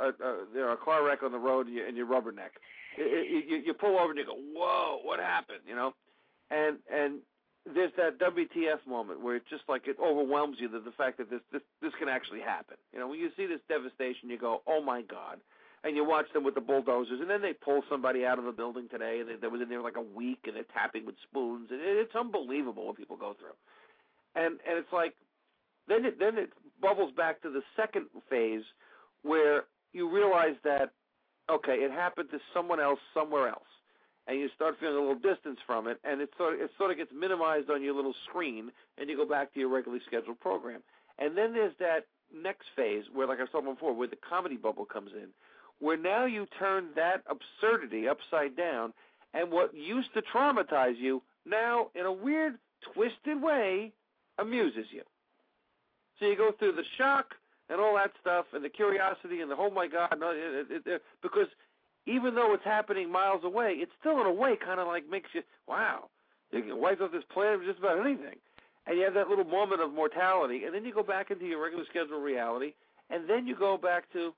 a car wreck on the road and you rubberneck. You pull over and you go, whoa, what happened? And there's that WTF moment where it's just like it overwhelms you, the fact that this can actually happen. When you see this devastation, you go, oh my God. And you watch them with the bulldozers, and then they pull somebody out of a building today, and they was in there like a week, and they're tapping with spoons. And it's unbelievable what people go through. And it's like, then it bubbles back to the second phase where you realize that, okay, it happened to someone else somewhere else, and you start feeling a little distance from it, and it sort of gets minimized on your little screen, and you go back to your regularly scheduled program. And then there's that next phase where, like I was talking before, where the comedy bubble comes in, where now you turn that absurdity upside down, and what used to traumatize you now, in a weird, twisted way, amuses you. So you go through the shock and all that stuff and the curiosity and the, oh, my God, no, because even though it's happening miles away, it's still in a way kind of like makes you, wow, you can wipe off this planet with just about anything. And you have that little moment of mortality, and then you go back into your regular scheduled reality, and then you go back to,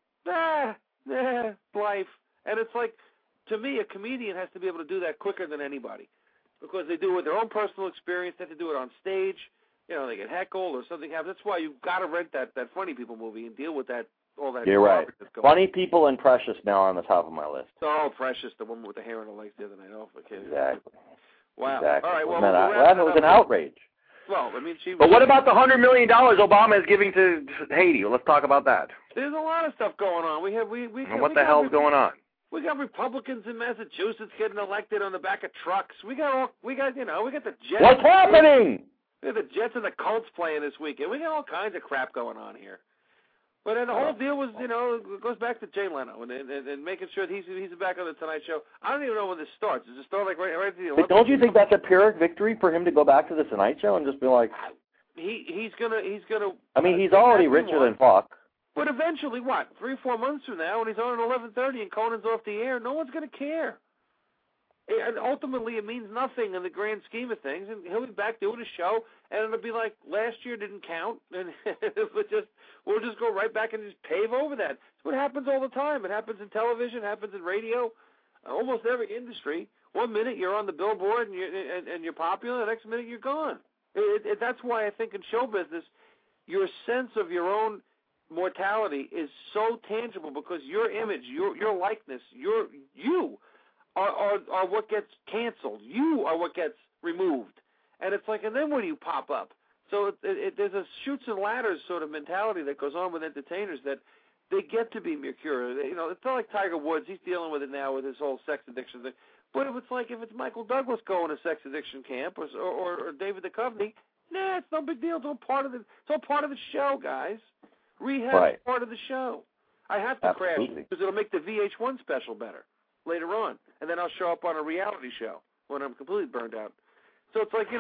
life. And it's like, to me, a comedian has to be able to do that quicker than anybody because they do it with their own personal experience. They have to do it on stage. You know, they get heckled or something happens. That's why you've got to rent that Funny People movie and deal with that, all that. You're right. Funny People and Precious now on the top of my list. Oh, Precious, the woman with the hair on the legs the other night. Oh, okay. Exactly. Wow. Exactly. All right, well, that was an outrage. Well, I mean, But what about the $100 million Obama is giving to Haiti? Let's talk about that. There's a lot of stuff going on. What the hell's going on? We got Republicans in Massachusetts getting elected on the back of trucks. We got the Jets. What's happening? We got the Jets and the Colts playing this weekend. We got all kinds of crap going on here. But then the whole deal was, it goes back to Jay Leno and making sure that he's back on the Tonight Show. I don't even know when this starts. Does it start like right at the 11th? But don't you think that's a Pyrrhic victory for him to go back to the Tonight Show and just be like? He's gonna. I mean, he's already richer than fuck. But eventually, what? 3 or 4 months from now, when he's on at 11:30 and Conan's off the air, no one's gonna care. And ultimately, it means nothing in the grand scheme of things. And he'll be back doing a show, and it'll be like last year didn't count, and we'll just go right back and just pave over that. It's what happens all the time. It happens in television, it happens in radio, almost every industry. 1 minute you're on the billboard and you're popular, the next minute you're gone. That's why I think in show business, your sense of your own mortality is so tangible because your image, your likeness, you are what gets canceled. You are what gets removed. And it's like, and then when do you pop up? So there's a chutes and ladders sort of mentality that goes on with entertainers that they get to be mercurial. It's not like Tiger Woods. He's dealing with it now with his whole sex addiction thing. But if it's Michael Douglas going to sex addiction camp or David Duchovny, it's no big deal. It's all part of the show, guys. Rehab is part of the show. I have to crash because it'll make the VH1 special better later on, and then I'll show up on a reality show when I'm completely burned out. So it's like,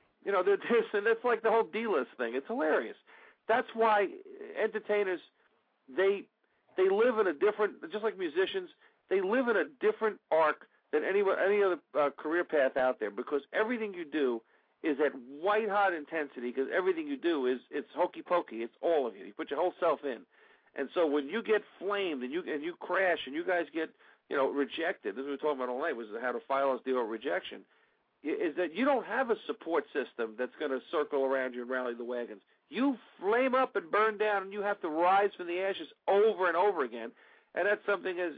and that's like the whole D-list thing. It's hilarious. That's why entertainers, they live in a different, just like musicians, they live in a different arc than any other career path out there because everything you do is at white-hot intensity because everything you do it's hokey-pokey. It's all of you. You put your whole self in. And so when you get flamed and you crash and you guys get rejected, this is what we were talking about all night, was how to file deal with rejection, is that you don't have a support system that's going to circle around you and rally the wagons. You flame up and burn down, and you have to rise from the ashes over and over again. And that's something, as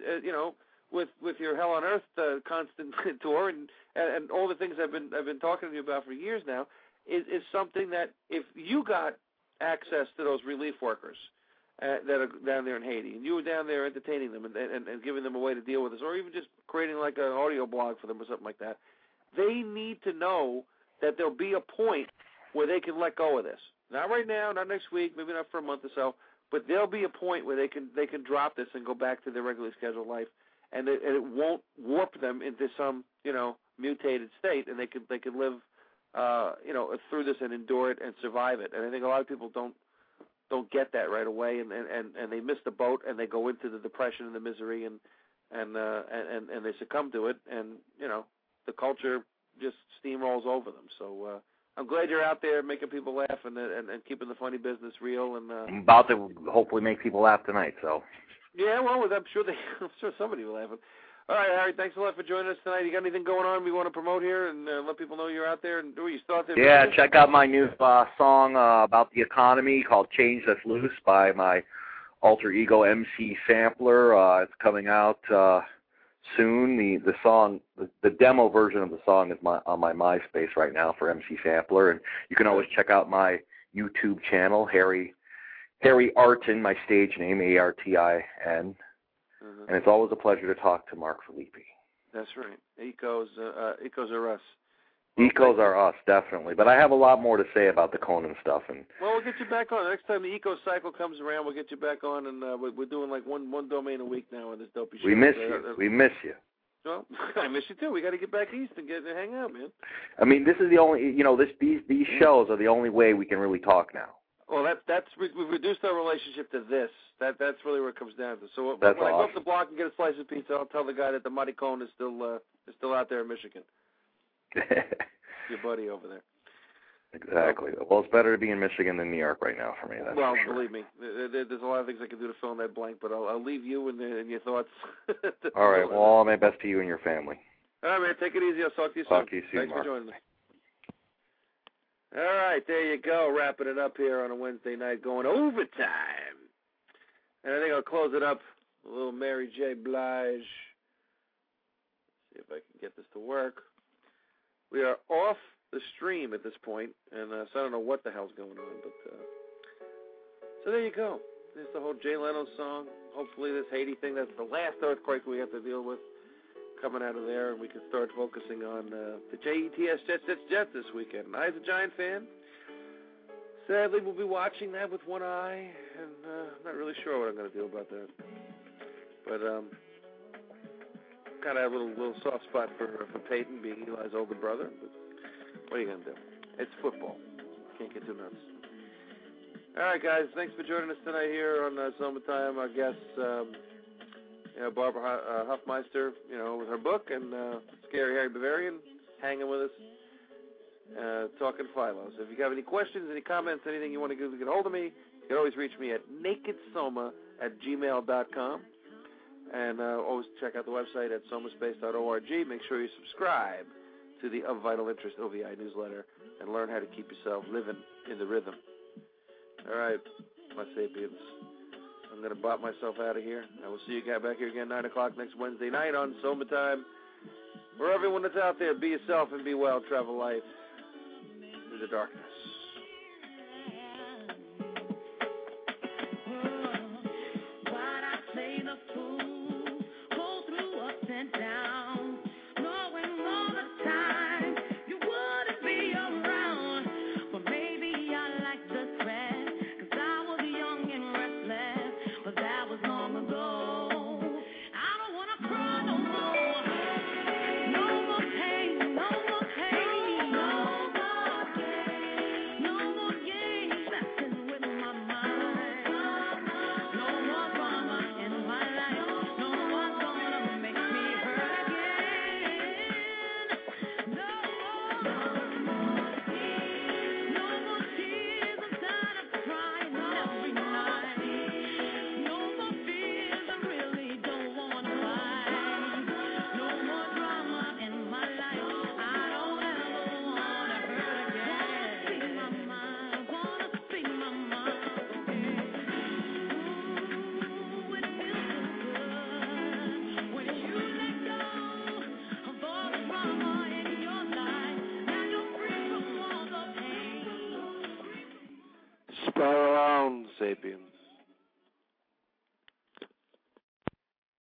with your Hell on Earth constant tour and all the things I've been talking to you about for years now, is something that if you got access to those relief workers that are down there in Haiti, and you were down there entertaining them and giving them a way to deal with this, or even just creating like an audio blog for them or something like that, they need to know that there'll be a point where they can let go of this. Not right now, not next week, maybe not for a month or so, but there'll be a point where they can drop this and go back to their regularly scheduled life, and it won't warp them into some mutated state, and they can live through this and endure it and survive it. And I think a lot of people don't get that right away, and they miss the boat, and they go into the depression and the misery, and they succumb to it, and the culture just steamrolls over them. So I'm glad you're out there making people laugh and keeping the funny business real. And I'm about to hopefully make people laugh tonight. So yeah, well, I'm sure somebody will laugh. All right, Harry, thanks a lot for joining us tonight. You got anything going on we want to promote here and let people know you're out there? And you still out there? Yeah, check out my new song about the economy called Change That's Loose by my alter ego MC Sampler. It's coming out soon. The song, the demo version of the song is on my MySpace right now for MC Sampler. And you can always check out my YouTube channel, Harry Artin, my stage name, Artin. Mm-hmm. And it's always a pleasure to talk to Mark Filippi. That's right. Ecos are us. Ecos are us, definitely. But I have a lot more to say about the Conan stuff. And we'll get you back on. Next time the Eco Cycle comes around, we'll get you back on. And we're doing like one domain a week now on this dopey show. We miss you. We miss you. Well, I miss you too. We got to get back east and hang out, man. I mean, this is the only, these shows are the only way we can really talk now. Well, we've reduced our relationship to this. That's really what it comes down to. So That's when I go awesome. up the block and get a slice of pizza, I'll tell the guy that the Maricon is still out there in Michigan. Your buddy over there. Exactly. Well, it's better to be in Michigan than New York right now for me. That's well, for sure. believe me, there's a lot of things I can do to fill in that blank, but I'll leave you in your thoughts. All right. Well, all my best to you and your family. All right, man. Take it easy. I'll talk to you soon. Talk to you soon, Thanks Mark. for joining me. All right, there you go. Wrapping it up here on a Wednesday night, going overtime. And I think I'll close it up. A little Mary J. Blige. See if I can get this to work. We are off the stream at this point, and so I don't know what the hell's going on. But so there you go. There's the whole Jay Leno song. Hopefully this Haiti thing, that's the last earthquake we have to deal with coming out of there, and we can start focusing on the JETS Jets this weekend. And I, as a Giant fan, sadly will be watching that with one eye, and I'm not really sure what I'm going to do about that. But kind of have a little soft spot for Peyton being Eli's older brother. But what are you going to do? It's football. Can't get too nuts. All right, guys. Thanks for joining us tonight here on Summertime. Our guests, Barbara Huffmeister, with her book, and Scary Harry Bavarian hanging with us, talking Philo. So if you have any questions, any comments, anything you want to get hold of me, you can always reach me at nakedsoma@gmail.com. And always check out the website at somaspace.org. Make sure you subscribe to the Of Vital Interest OVI newsletter and learn how to keep yourself living in the rhythm. All right, my sapiens. I'm going to bop myself out of here. I will see you guys back here again 9 o'clock next Wednesday night on Soma Time. For everyone that's out there, be yourself and be well. Travel life through the darkness. Spiral on, sapiens.